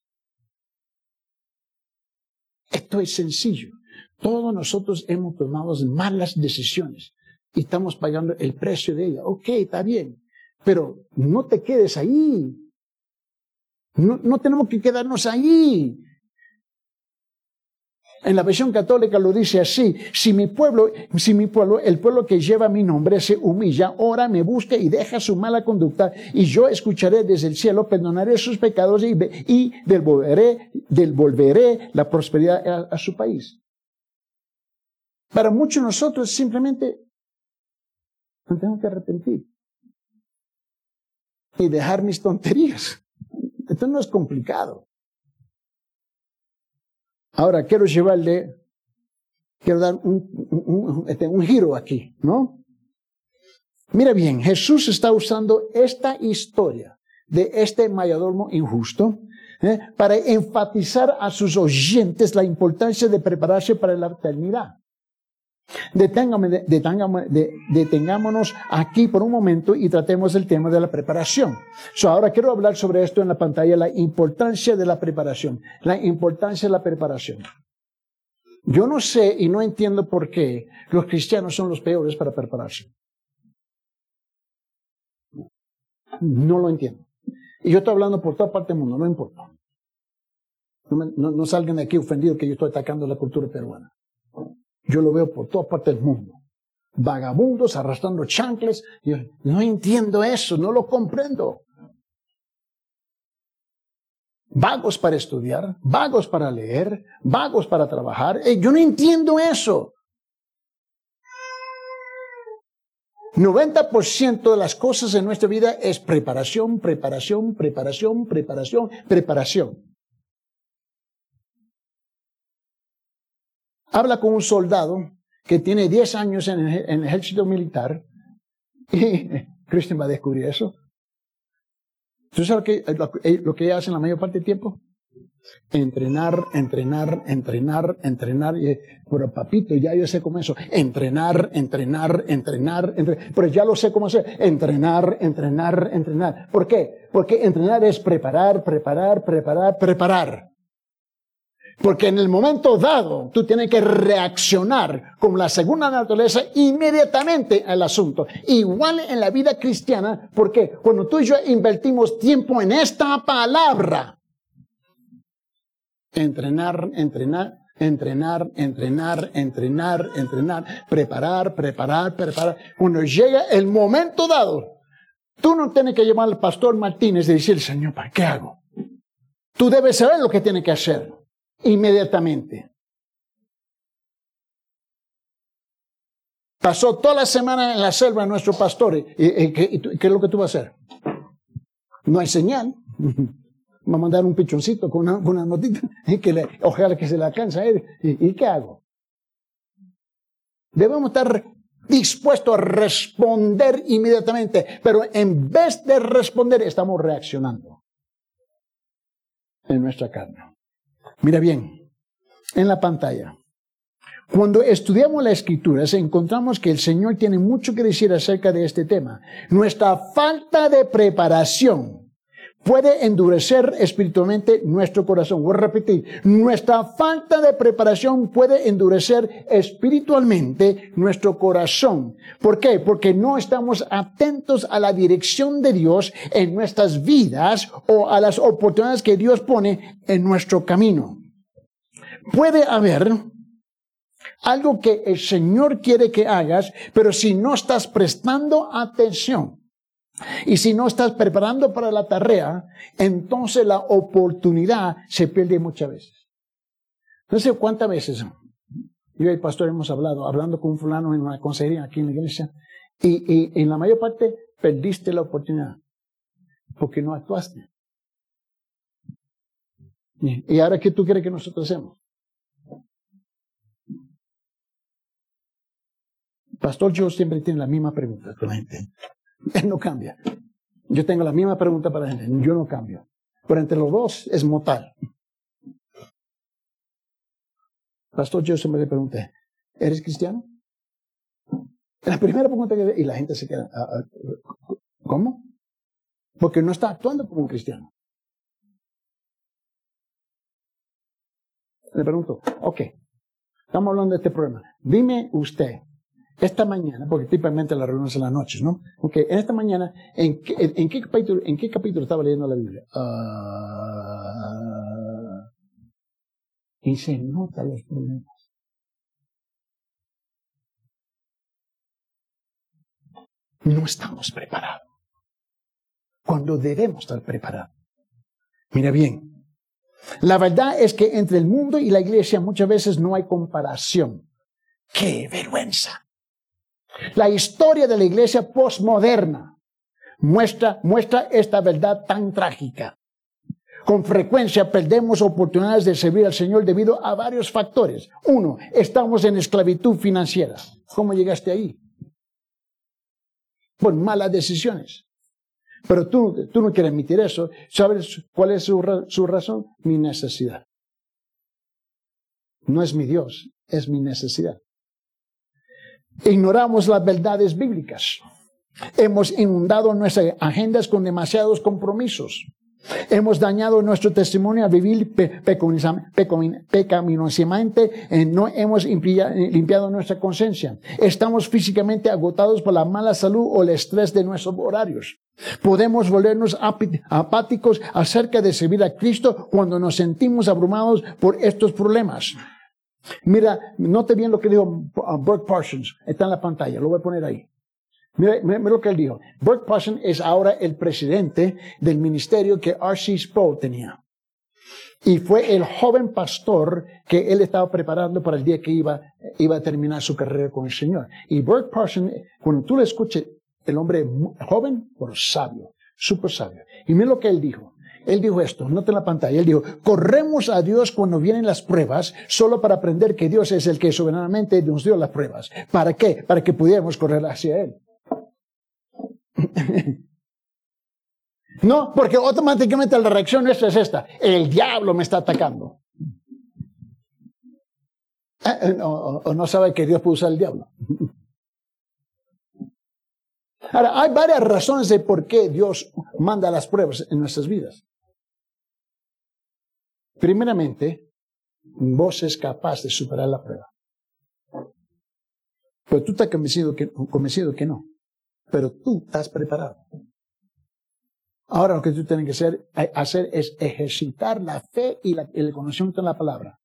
S1: Esto es sencillo. Todos nosotros hemos tomado malas decisiones y estamos pagando el precio de ellas. Ok, está bien, pero no te quedes ahí. No, no tenemos que quedarnos ahí. En la versión católica lo dice así: si mi pueblo, si mi pueblo, el pueblo que lleva mi nombre se humilla, ora, me busca y deja su mala conducta, y yo escucharé desde el cielo, perdonaré sus pecados y, y devolveré, devolveré la prosperidad a, a su país. Para muchos de nosotros simplemente me tengo que arrepentir y dejar mis tonterías. Esto no es complicado. Ahora quiero llevarle, quiero dar un, un, un, un giro aquí, ¿no? Mira bien, Jesús está usando esta historia de este mayordomo injusto ¿eh? para enfatizar a sus oyentes la importancia de prepararse para la eternidad. Detengámonos aquí por un momento y tratemos el tema de la preparación. So, ahora quiero hablar sobre esto en la pantalla, la importancia de la preparación. La importancia de la preparación. Yo no sé y no entiendo por qué los cristianos son los peores para prepararse. No lo entiendo. Y yo estoy hablando por toda parte del mundo, no importa. No, me, no, no salgan de aquí ofendidos que yo estoy atacando la cultura peruana. Yo lo veo por toda parte del mundo. Vagabundos arrastrando chancles. Yo no entiendo eso, no lo comprendo. Vagos para estudiar, vagos para leer, vagos para trabajar. Eh, yo no entiendo eso. noventa por ciento de las cosas en nuestra vida es preparación, preparación, preparación, preparación, preparación. Habla con un soldado que tiene diez años en el, en el ejército militar y Christian va a descubrir eso. ¿Tú sabes que, lo, lo que ella hace en la mayor parte del tiempo? Entrenar, entrenar, entrenar, entrenar. Y, pero papito, ya yo sé cómo eso. Entrenar, entrenar, entrenar, entrenar. Pero ya lo sé cómo hacer. Entrenar, entrenar, entrenar. ¿Por qué? Porque entrenar es preparar, preparar, preparar, preparar. Porque en el momento dado, tú tienes que reaccionar con la segunda naturaleza inmediatamente al asunto. Igual en la vida cristiana, porque cuando tú y yo invertimos tiempo en esta palabra, entrenar, entrenar, entrenar, entrenar, entrenar, entrenar, preparar, preparar, preparar. Cuando llega el momento dado, tú no tienes que llamar al pastor Martínez y decir, Señor, ¿para qué hago? Tú debes saber lo que tienes que hacer. Inmediatamente. Pasó toda la semana en la selva nuestro pastor. ¿Y, y, y, qué, y qué es lo que tú vas a hacer? No hay señal. Va a mandar un pichoncito con una, con una notita y que le, ojalá que se le alcance a él. ¿Y, ¿Y qué hago? Debemos estar dispuestos a responder inmediatamente, pero en vez de responder estamos reaccionando en nuestra carne. Mira bien, en la pantalla. Cuando estudiamos las Escrituras, encontramos que el Señor tiene mucho que decir acerca de este tema. Nuestra falta de preparación puede endurecer espiritualmente nuestro corazón. Voy a repetir, nuestra falta de preparación puede endurecer espiritualmente nuestro corazón. ¿Por qué? Porque no estamos atentos a la dirección de Dios en nuestras vidas o a las oportunidades que Dios pone en nuestro camino. Puede haber algo que el Señor quiere que hagas, pero si no estás prestando atención, y si no estás preparando para la tarea, entonces la oportunidad se pierde muchas veces. No sé cuántas veces yo y el pastor hemos hablado, hablando con un fulano en una consejería aquí en la iglesia, y, y en la mayor parte perdiste la oportunidad porque no actuaste. ¿Y ahora qué tú crees que nosotros hacemos? Pastor Joe siempre tiene la misma pregunta con la gente. Él no cambia. Yo tengo la misma pregunta para la gente. Yo no cambio. Pero entre los dos es mortal. Pastor Joe siempre le pregunta, ¿eres cristiano? La primera pregunta que... Y la gente se queda... ¿Cómo? Porque no está actuando como un cristiano. Le pregunto, ok, estamos hablando de este problema. Dime usted, esta mañana, porque típicamente las reuniones en las noches, ¿no? Ok, en esta mañana, ¿en qué, en qué, capítulo, en qué capítulo estaba leyendo la Biblia? Uh, y se notan los problemas. No estamos preparados. Cuando debemos estar preparados. Mira bien. La verdad es que entre el mundo y la iglesia muchas veces no hay comparación. ¡Qué vergüenza! La historia de la iglesia postmoderna muestra, muestra esta verdad tan trágica. Con frecuencia perdemos oportunidades de servir al Señor debido a varios factores. Uno, estamos en esclavitud financiera. ¿Cómo llegaste ahí? Por malas decisiones. Pero tú, tú no quieres admitir eso. ¿Sabes cuál es su, su razón? Mi necesidad. No es mi Dios, es mi necesidad. Ignoramos las verdades bíblicas. Hemos inundado nuestras agendas con demasiados compromisos. Hemos dañado nuestro testimonio a vivir pe pecaminosamente. Eh, no hemos limpiado nuestra conciencia. Estamos físicamente agotados por la mala salud o el estrés de nuestros horarios. Podemos volvernos apáticos acerca de servir a Cristo cuando nos sentimos abrumados por estos problemas. Mira, note bien lo que dijo Burke Parsons. Está en la pantalla, lo voy a poner ahí. Mira, mira, mira lo que él dijo. Burke Parsons es ahora el presidente del ministerio que R C Sproul tenía. Y fue el joven pastor que él estaba preparando para el día que iba, iba a terminar su carrera con el Señor. Y Burke Parsons, cuando tú le escuches, el hombre joven, pero sabio, súper sabio. Y mira lo que él dijo. Él dijo esto, nota en la pantalla. Él dijo, corremos a Dios cuando vienen las pruebas, solo para aprender que Dios es el que soberanamente nos dio las pruebas. ¿Para qué? Para que pudiéramos correr hacia Él. No, porque automáticamente la reacción nuestra es esta. El diablo me está atacando. O, o no sabe que Dios puede usar el diablo. Ahora, hay varias razones de por qué Dios manda las pruebas en nuestras vidas. Primeramente, vos es capaz de superar la prueba. Pero tú estás convencido que, convencido que no. Pero tú estás preparado. Ahora lo que tú tienes que hacer, hacer es ejercitar la fe y la, el conocimiento de la palabra.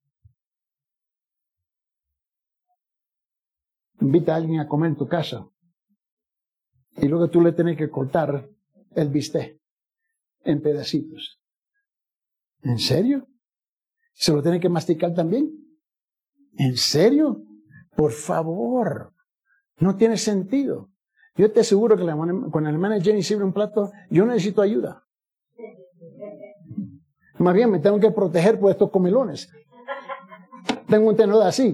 S1: Invita a alguien a comer en tu casa. Y luego tú le tienes que cortar el bistec en pedacitos. ¿En serio? ¿Se lo tiene que masticar también? ¿En serio? Por favor. No tiene sentido. Yo te aseguro que la, con la hermana Jenny sirve un plato, yo necesito ayuda. Más bien me tengo que proteger por estos comilones. Tengo un tenedor así.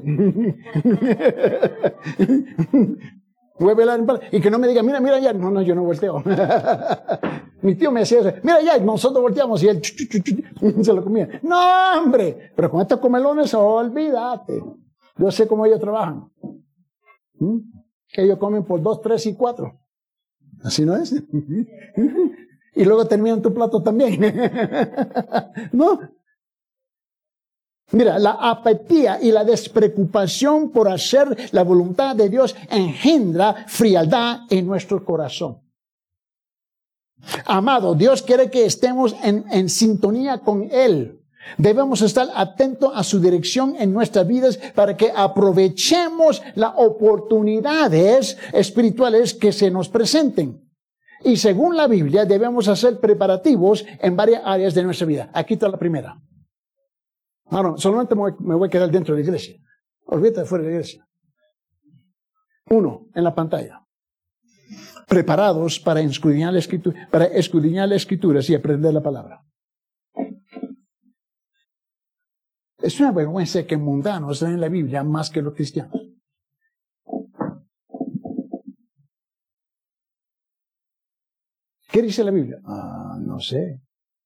S1: Y que no me diga, mira, mira ya. No, no, yo no volteo. Mi tío me decía eso. Mira ya, nosotros volteamos y él chu, chu, chu, chu, se lo comía. No, hombre. Pero con estos comelones, olvídate. Yo sé cómo ellos trabajan. ¿Mm? Que ellos comen por dos, tres y cuatro. Así no es. Y luego terminan tu plato también. ¿No? Mira, la apatía y la despreocupación por hacer la voluntad de Dios engendra frialdad en nuestro corazón. Amado, Dios quiere que estemos en, en sintonía con Él. Debemos estar atentos a su dirección en nuestras vidas para que aprovechemos las oportunidades espirituales que se nos presenten. Y según la Biblia, debemos hacer preparativos en varias áreas de nuestra vida. Aquí está la primera. No, no, solamente me voy, me voy a quedar dentro de la iglesia. Olvídate de fuera de la iglesia. Uno, en la pantalla. Preparados para escudriñar la escritura, para escudriñar las escrituras y aprender la palabra. Es una vergüenza que mundanos leen la Biblia más que los cristianos. ¿Qué dice la Biblia? Ah, no sé.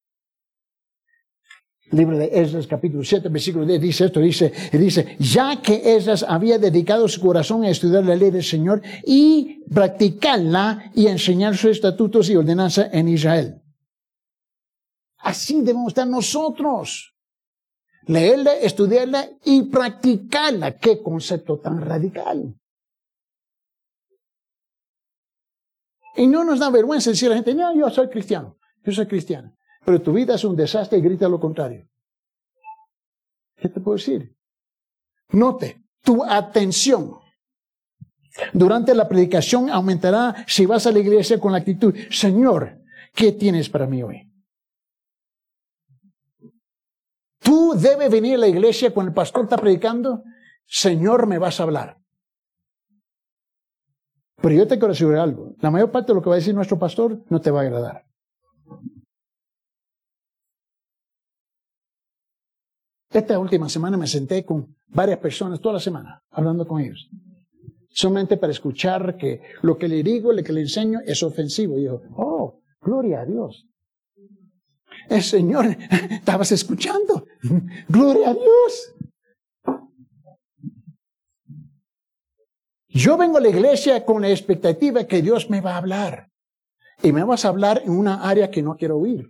S1: Libro de Esdras, capítulo siete, versículo diez, dice esto, dice, dice, ya que Esdras había dedicado su corazón a estudiar la ley del Señor y practicarla y enseñar sus estatutos y ordenanzas en Israel. Así debemos estar nosotros. Leerla, estudiarla y practicarla. ¡Qué concepto tan radical! Y no nos da vergüenza decir a la gente, no, yo soy cristiano, yo soy cristiana. Pero tu vida es un desastre y grita lo contrario. ¿Qué te puedo decir? Note, tu atención durante la predicación aumentará si vas a la iglesia con la actitud, Señor, ¿qué tienes para mí hoy? Tú debes venir a la iglesia cuando el pastor está predicando, Señor, me vas a hablar. Pero yo te quiero asegurar algo, la mayor parte de lo que va a decir nuestro pastor no te va a agradar. Esta última semana me senté con varias personas, toda la semana, hablando con ellos. Solamente para escuchar que lo que le digo, lo que le enseño es ofensivo. Y yo, oh, gloria a Dios. El Señor, estabas escuchando. Gloria a Dios. Yo vengo a la iglesia con la expectativa que Dios me va a hablar. Y me vas a hablar en una área que no quiero oír.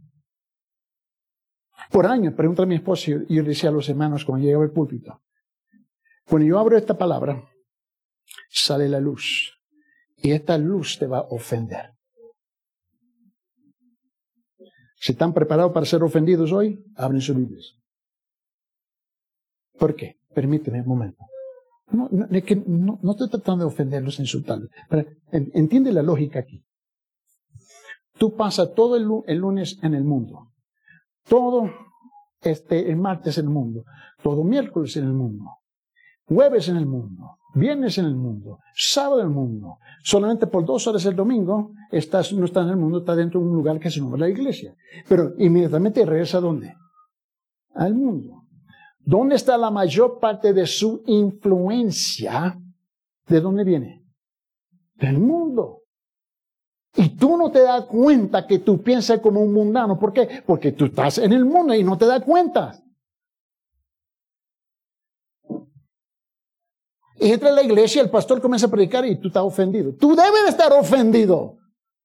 S1: Por años, pregunta a mi esposo, y yo decía a los hermanos cuando llegaba al púlpito, cuando yo abro esta palabra, sale la luz. Y esta luz te va a ofender. Si están preparados para ser ofendidos hoy, abren sus Biblias. ¿Por qué? Permíteme un momento. No, no, que no, no estoy tratando de ofenderlos, insultarlos. Pero entiende la lógica aquí. Tú pasas todo el, el lunes en el mundo. Todo este, el martes en el mundo, todo miércoles en el mundo, jueves en el mundo, viernes en el mundo, sábado en el mundo. Solamente por dos horas el domingo estás, no estás en el mundo, estás dentro de un lugar que se llama la iglesia. Pero inmediatamente regresa ¿a dónde? Al mundo. ¿Dónde está la mayor parte de su influencia? ¿De dónde viene? Del mundo. Y tú no te das cuenta que tú piensas como un mundano. ¿Por qué? Porque tú estás en el mundo y no te das cuenta. Y entra a la iglesia, el pastor comienza a predicar y tú estás ofendido. Tú debes de estar ofendido.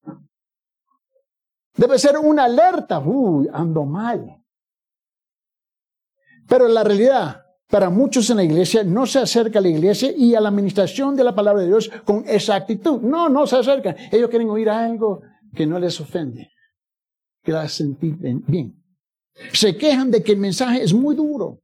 S1: Debe ser una alerta. Uy, ando mal. Pero la realidad, para muchos en la iglesia, no se acerca a la iglesia y a la administración de la palabra de Dios con esa actitud. No, no se acercan. Ellos quieren oír algo que no les ofende, que les hace sentir bien. Se quejan de que el mensaje es muy duro.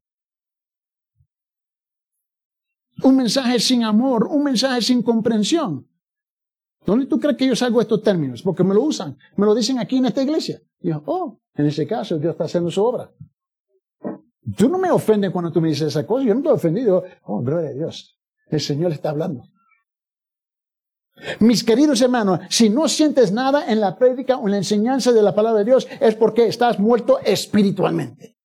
S1: Un mensaje sin amor, un mensaje sin comprensión. ¿Dónde tú crees que yo salgo estos términos? Porque me lo usan, me lo dicen aquí en esta iglesia. Y yo, oh, en ese caso Dios está haciendo su obra. Tú no me ofendes cuando tú me dices esa cosa. Yo no te he ofendido. Oh, gloria a Dios. El Señor está hablando. Mis queridos hermanos, si no sientes nada en la prédica o en la enseñanza de la palabra de Dios, es porque estás muerto espiritualmente.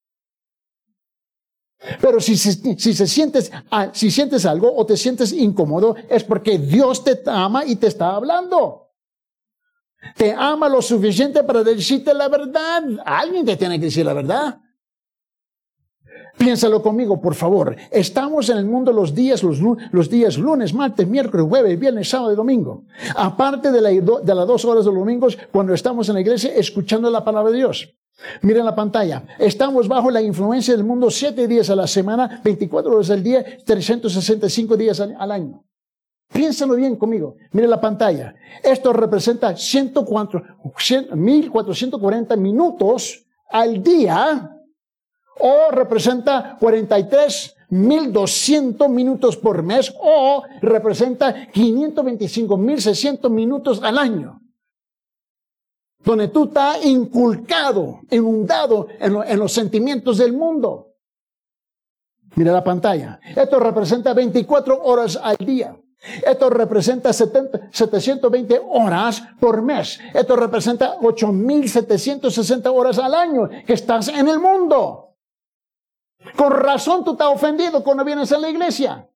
S1: Pero si, si, si, se sientes, si sientes algo o te sientes incómodo, es porque Dios te ama y te está hablando. Te ama lo suficiente para decirte la verdad. Alguien te tiene que decir la verdad. Piénsalo conmigo, por favor. Estamos en el mundo los días, los, los días lunes, martes, miércoles, jueves, viernes, sábado y domingo. Aparte de, la, de las dos horas de los domingos, cuando estamos en la iglesia escuchando la palabra de Dios. Miren la pantalla. Estamos bajo la influencia del mundo siete días a la semana, veinticuatro horas al día, trescientos sesenta y cinco días al, al año. Piénsalo bien conmigo. Miren la pantalla. Esto representa mil cuatrocientos cuarenta minutos al día. O representa cuarenta y tres mil doscientos minutos por mes, o representa quinientos veinticinco mil seiscientos minutos al año. Donde tú estás inculcado, inundado en, lo, en los sentimientos del mundo. Mira la pantalla. Esto representa veinticuatro horas al día. Esto representa setenta, setecientos veinte horas por mes. Esto representa ocho mil setecientos sesenta horas al año que estás en el mundo. Con razón tú estás ofendido cuando vienes a la iglesia.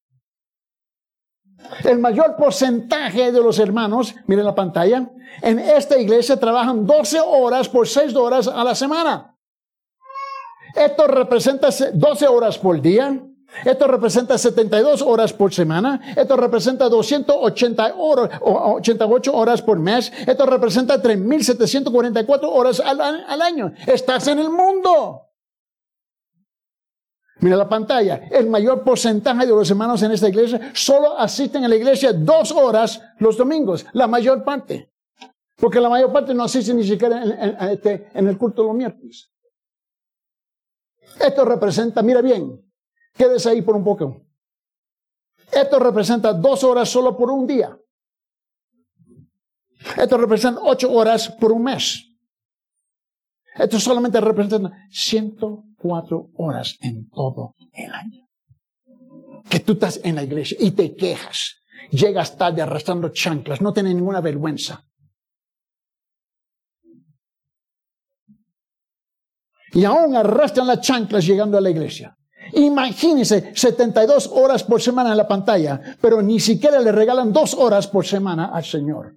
S1: El mayor porcentaje de los hermanos, miren la pantalla, en esta iglesia trabajan doce horas por seis horas a la semana. Esto representa doce horas por día. Esto representa setenta y dos horas por semana. Esto representa doscientas ochenta horas, ochenta y ocho horas por mes. Esto representa tres mil setecientas cuarenta y cuatro horas al, al año. Estás en el mundo. Mira la pantalla. El mayor porcentaje de los hermanos en esta iglesia solo asisten a la iglesia dos horas los domingos. La mayor parte. Porque la mayor parte no asiste ni siquiera en, en, en, en el culto de los miércoles. Esto representa, mira bien, quédese ahí por un poco. Esto representa dos horas solo por un día. Esto representa ocho horas por un mes. Esto solamente representa ciento cuatro horas en todo el año. Que tú estás en la iglesia y te quejas. Llegas tarde arrastrando chanclas, no tienes ninguna vergüenza. Y aún arrastran las chanclas llegando a la iglesia. Imagínense setenta y dos horas por semana en la pantalla, pero ni siquiera le regalan dos horas por semana al Señor.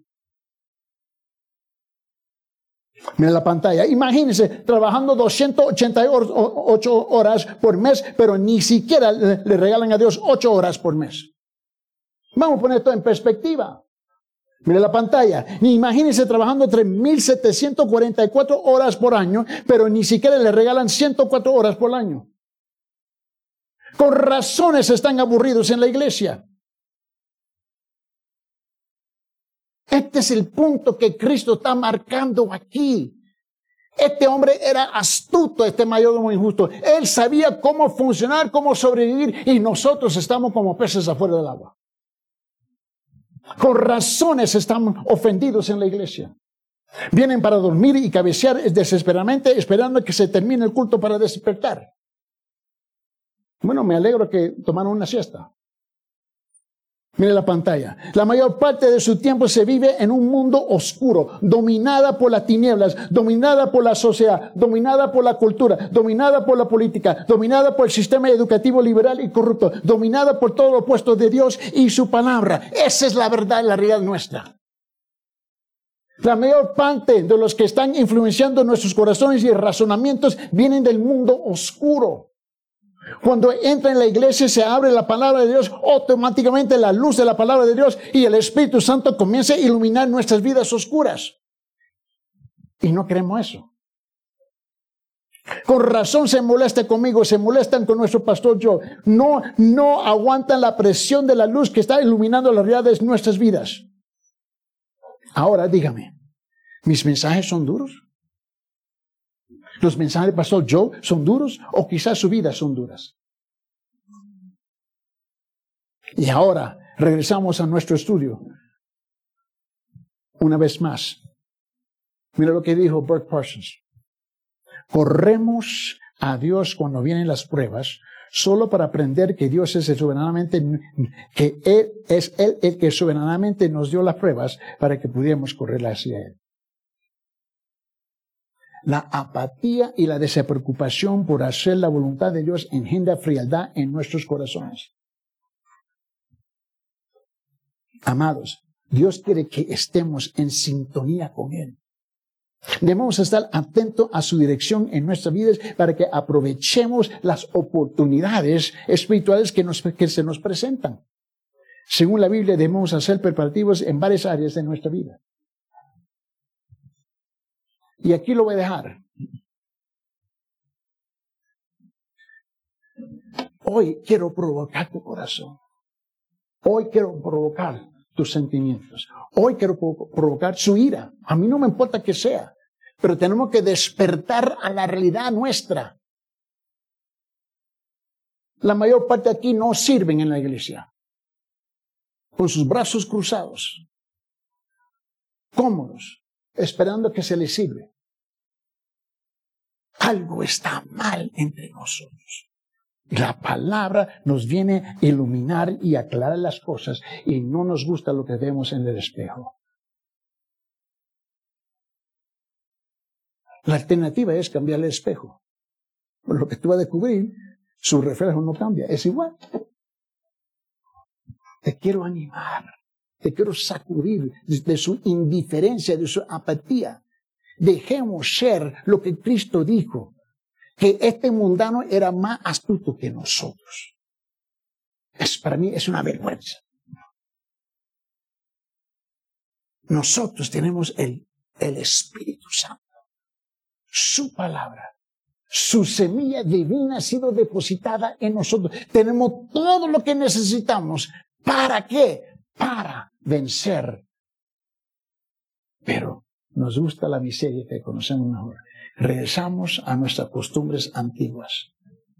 S1: Mira la pantalla. Imagínense trabajando doscientas ochenta y ocho horas por mes, pero ni siquiera le, le regalan a Dios ocho horas por mes. Vamos a poner esto en perspectiva. Mire la pantalla. Imagínense trabajando tres mil setecientas cuarenta y cuatro horas por año, pero ni siquiera le regalan ciento cuatro horas por año. Con razones están aburridos en la iglesia. Este es el punto que Cristo está marcando aquí. Este hombre era astuto, este mayordomo injusto. Él sabía cómo funcionar, cómo sobrevivir, y nosotros estamos como peces afuera del agua. Con razones están ofendidos en la iglesia. Vienen para dormir y cabecear desesperadamente, esperando que se termine el culto para despertar. Bueno, me alegro que tomaron una siesta. Mire la pantalla. La mayor parte de su tiempo se vive en un mundo oscuro, dominada por las tinieblas, dominada por la sociedad, dominada por la cultura, dominada por la política, dominada por el sistema educativo liberal y corrupto, dominada por todo lo opuesto de Dios y su palabra. Esa es la verdad, la realidad nuestra. La mayor parte de los que están influenciando nuestros corazones y razonamientos vienen del mundo oscuro. Cuando entra en la iglesia, se abre la palabra de Dios, automáticamente la luz de la palabra de Dios y el Espíritu Santo comienza a iluminar nuestras vidas oscuras. Y no queremos eso. Con razón se molesta conmigo, se molestan con nuestro pastor Joe. No, no aguantan la presión de la luz que está iluminando las realidades de nuestras vidas. Ahora dígame, ¿mis mensajes son duros? ¿Los mensajes del pastor Joe son duros o quizás sus vidas son duras? Y ahora regresamos a nuestro estudio. Una vez más. Mira lo que dijo Bert Parsons. Corremos a Dios cuando vienen las pruebas solo para aprender que Dios es el soberanamente, que Él es Él el que soberanamente nos dio las pruebas para que pudiéramos correr hacia Él. La apatía y la despreocupación por hacer la voluntad de Dios engendra frialdad en nuestros corazones. Amados, Dios quiere que estemos en sintonía con Él. Debemos estar atentos a su dirección en nuestras vidas para que aprovechemos las oportunidades espirituales que, nos, que se nos presentan. Según la Biblia, debemos hacer preparativos en varias áreas de nuestra vida. Y aquí lo voy a dejar. Hoy quiero provocar tu corazón. Hoy quiero provocar tus sentimientos. Hoy quiero provocar su ira. A mí no me importa que sea, pero tenemos que despertar a la realidad nuestra. La mayor parte aquí no sirven en la iglesia. Con sus brazos cruzados. Cómodos. Esperando que se les sirve. Algo está mal entre nosotros. La palabra nos viene a iluminar y aclarar las cosas y no nos gusta lo que vemos en el espejo. La alternativa es cambiar el espejo. Lo que tú vas a descubrir Su reflejo no cambia, es igual. Te quiero animar, te quiero sacudir de su indiferencia, de su apatía. Dejemos ser lo que Cristo dijo, que este mundano era más astuto que nosotros. Es, para mí es una vergüenza. Nosotros tenemos el, el Espíritu Santo, su palabra. Su semilla divina ha sido depositada en nosotros. Tenemos todo lo que necesitamos. ¿Para qué? Para vencer. Pero nos gusta la miseria que conocemos mejor. Regresamos a nuestras costumbres antiguas.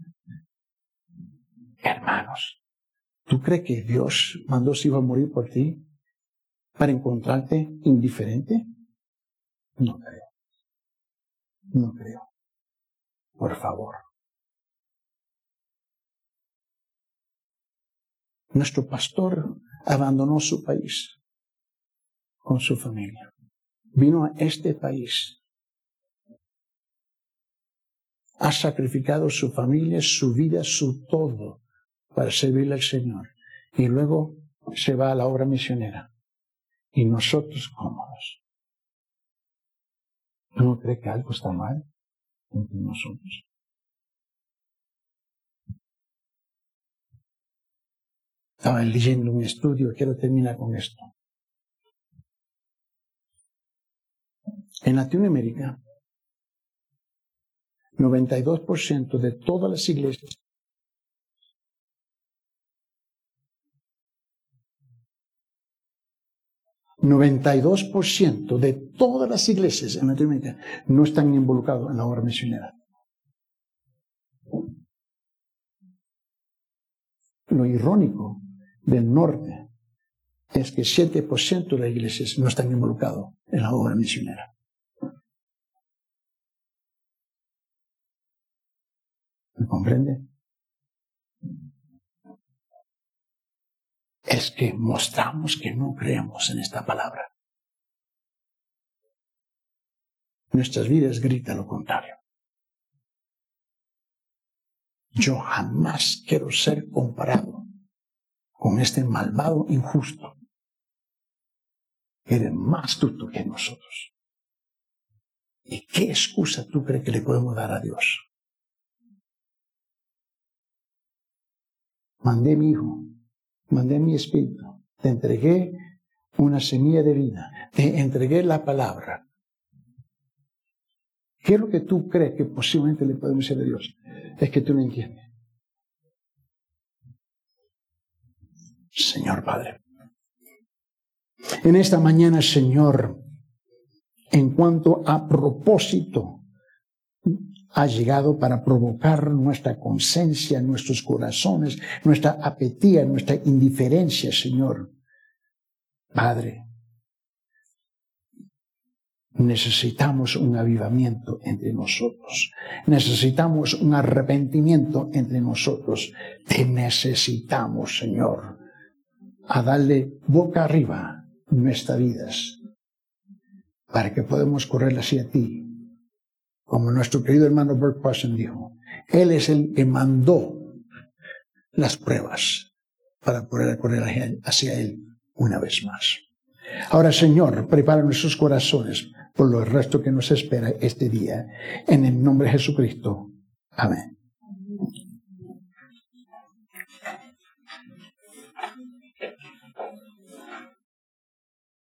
S1: Hermanos, ¿tú crees que Dios mandó a su hijo a morir por ti para encontrarte indiferente? No creo. No creo. Por favor. Nuestro pastor abandonó su país con su familia. Vino a este país. Ha sacrificado su familia, su vida, su todo para servirle al Señor. Y luego se va a la obra misionera. Y nosotros cómodos. ¿No cree que algo está mal entre nosotros? Estaba leyendo un estudio, quiero terminar con esto. En Latinoamérica, noventa y dos por ciento de todas las iglesias noventa y dos por ciento de todas las iglesias en Latinoamérica no están involucrados en la obra misionera. Lo irónico del norte es que siete por ciento de las iglesias no están involucrados en la obra misionera. ¿Me comprende? Es que mostramos que no creemos en esta palabra. Nuestras vidas gritan lo contrario. Yo jamás quiero ser comparado con este malvado injusto que es más astuto que nosotros. ¿Y qué excusa tú crees que le podemos dar a Dios? Mandé mi hijo, mandé mi espíritu, te entregué una semilla de vida, te entregué la palabra. ¿Qué es lo que tú crees que posiblemente le podemos decir a Dios? Es que tú no entiendes. Señor Padre, en esta mañana, Señor, en cuanto a propósito, ha llegado para provocar nuestra conciencia, nuestros corazones, nuestra apatía, nuestra indiferencia, Señor. Padre, necesitamos un avivamiento entre nosotros. Necesitamos un arrepentimiento entre nosotros. Te necesitamos, Señor, a darle boca arriba nuestras vidas para que podamos correr hacia ti. Como nuestro querido hermano Bert Parson dijo, Él es el que mandó las pruebas para poder correr hacia Él una vez más. Ahora, Señor, prepara nuestros corazones por lo resto que nos espera este día. En el nombre de Jesucristo. Amén.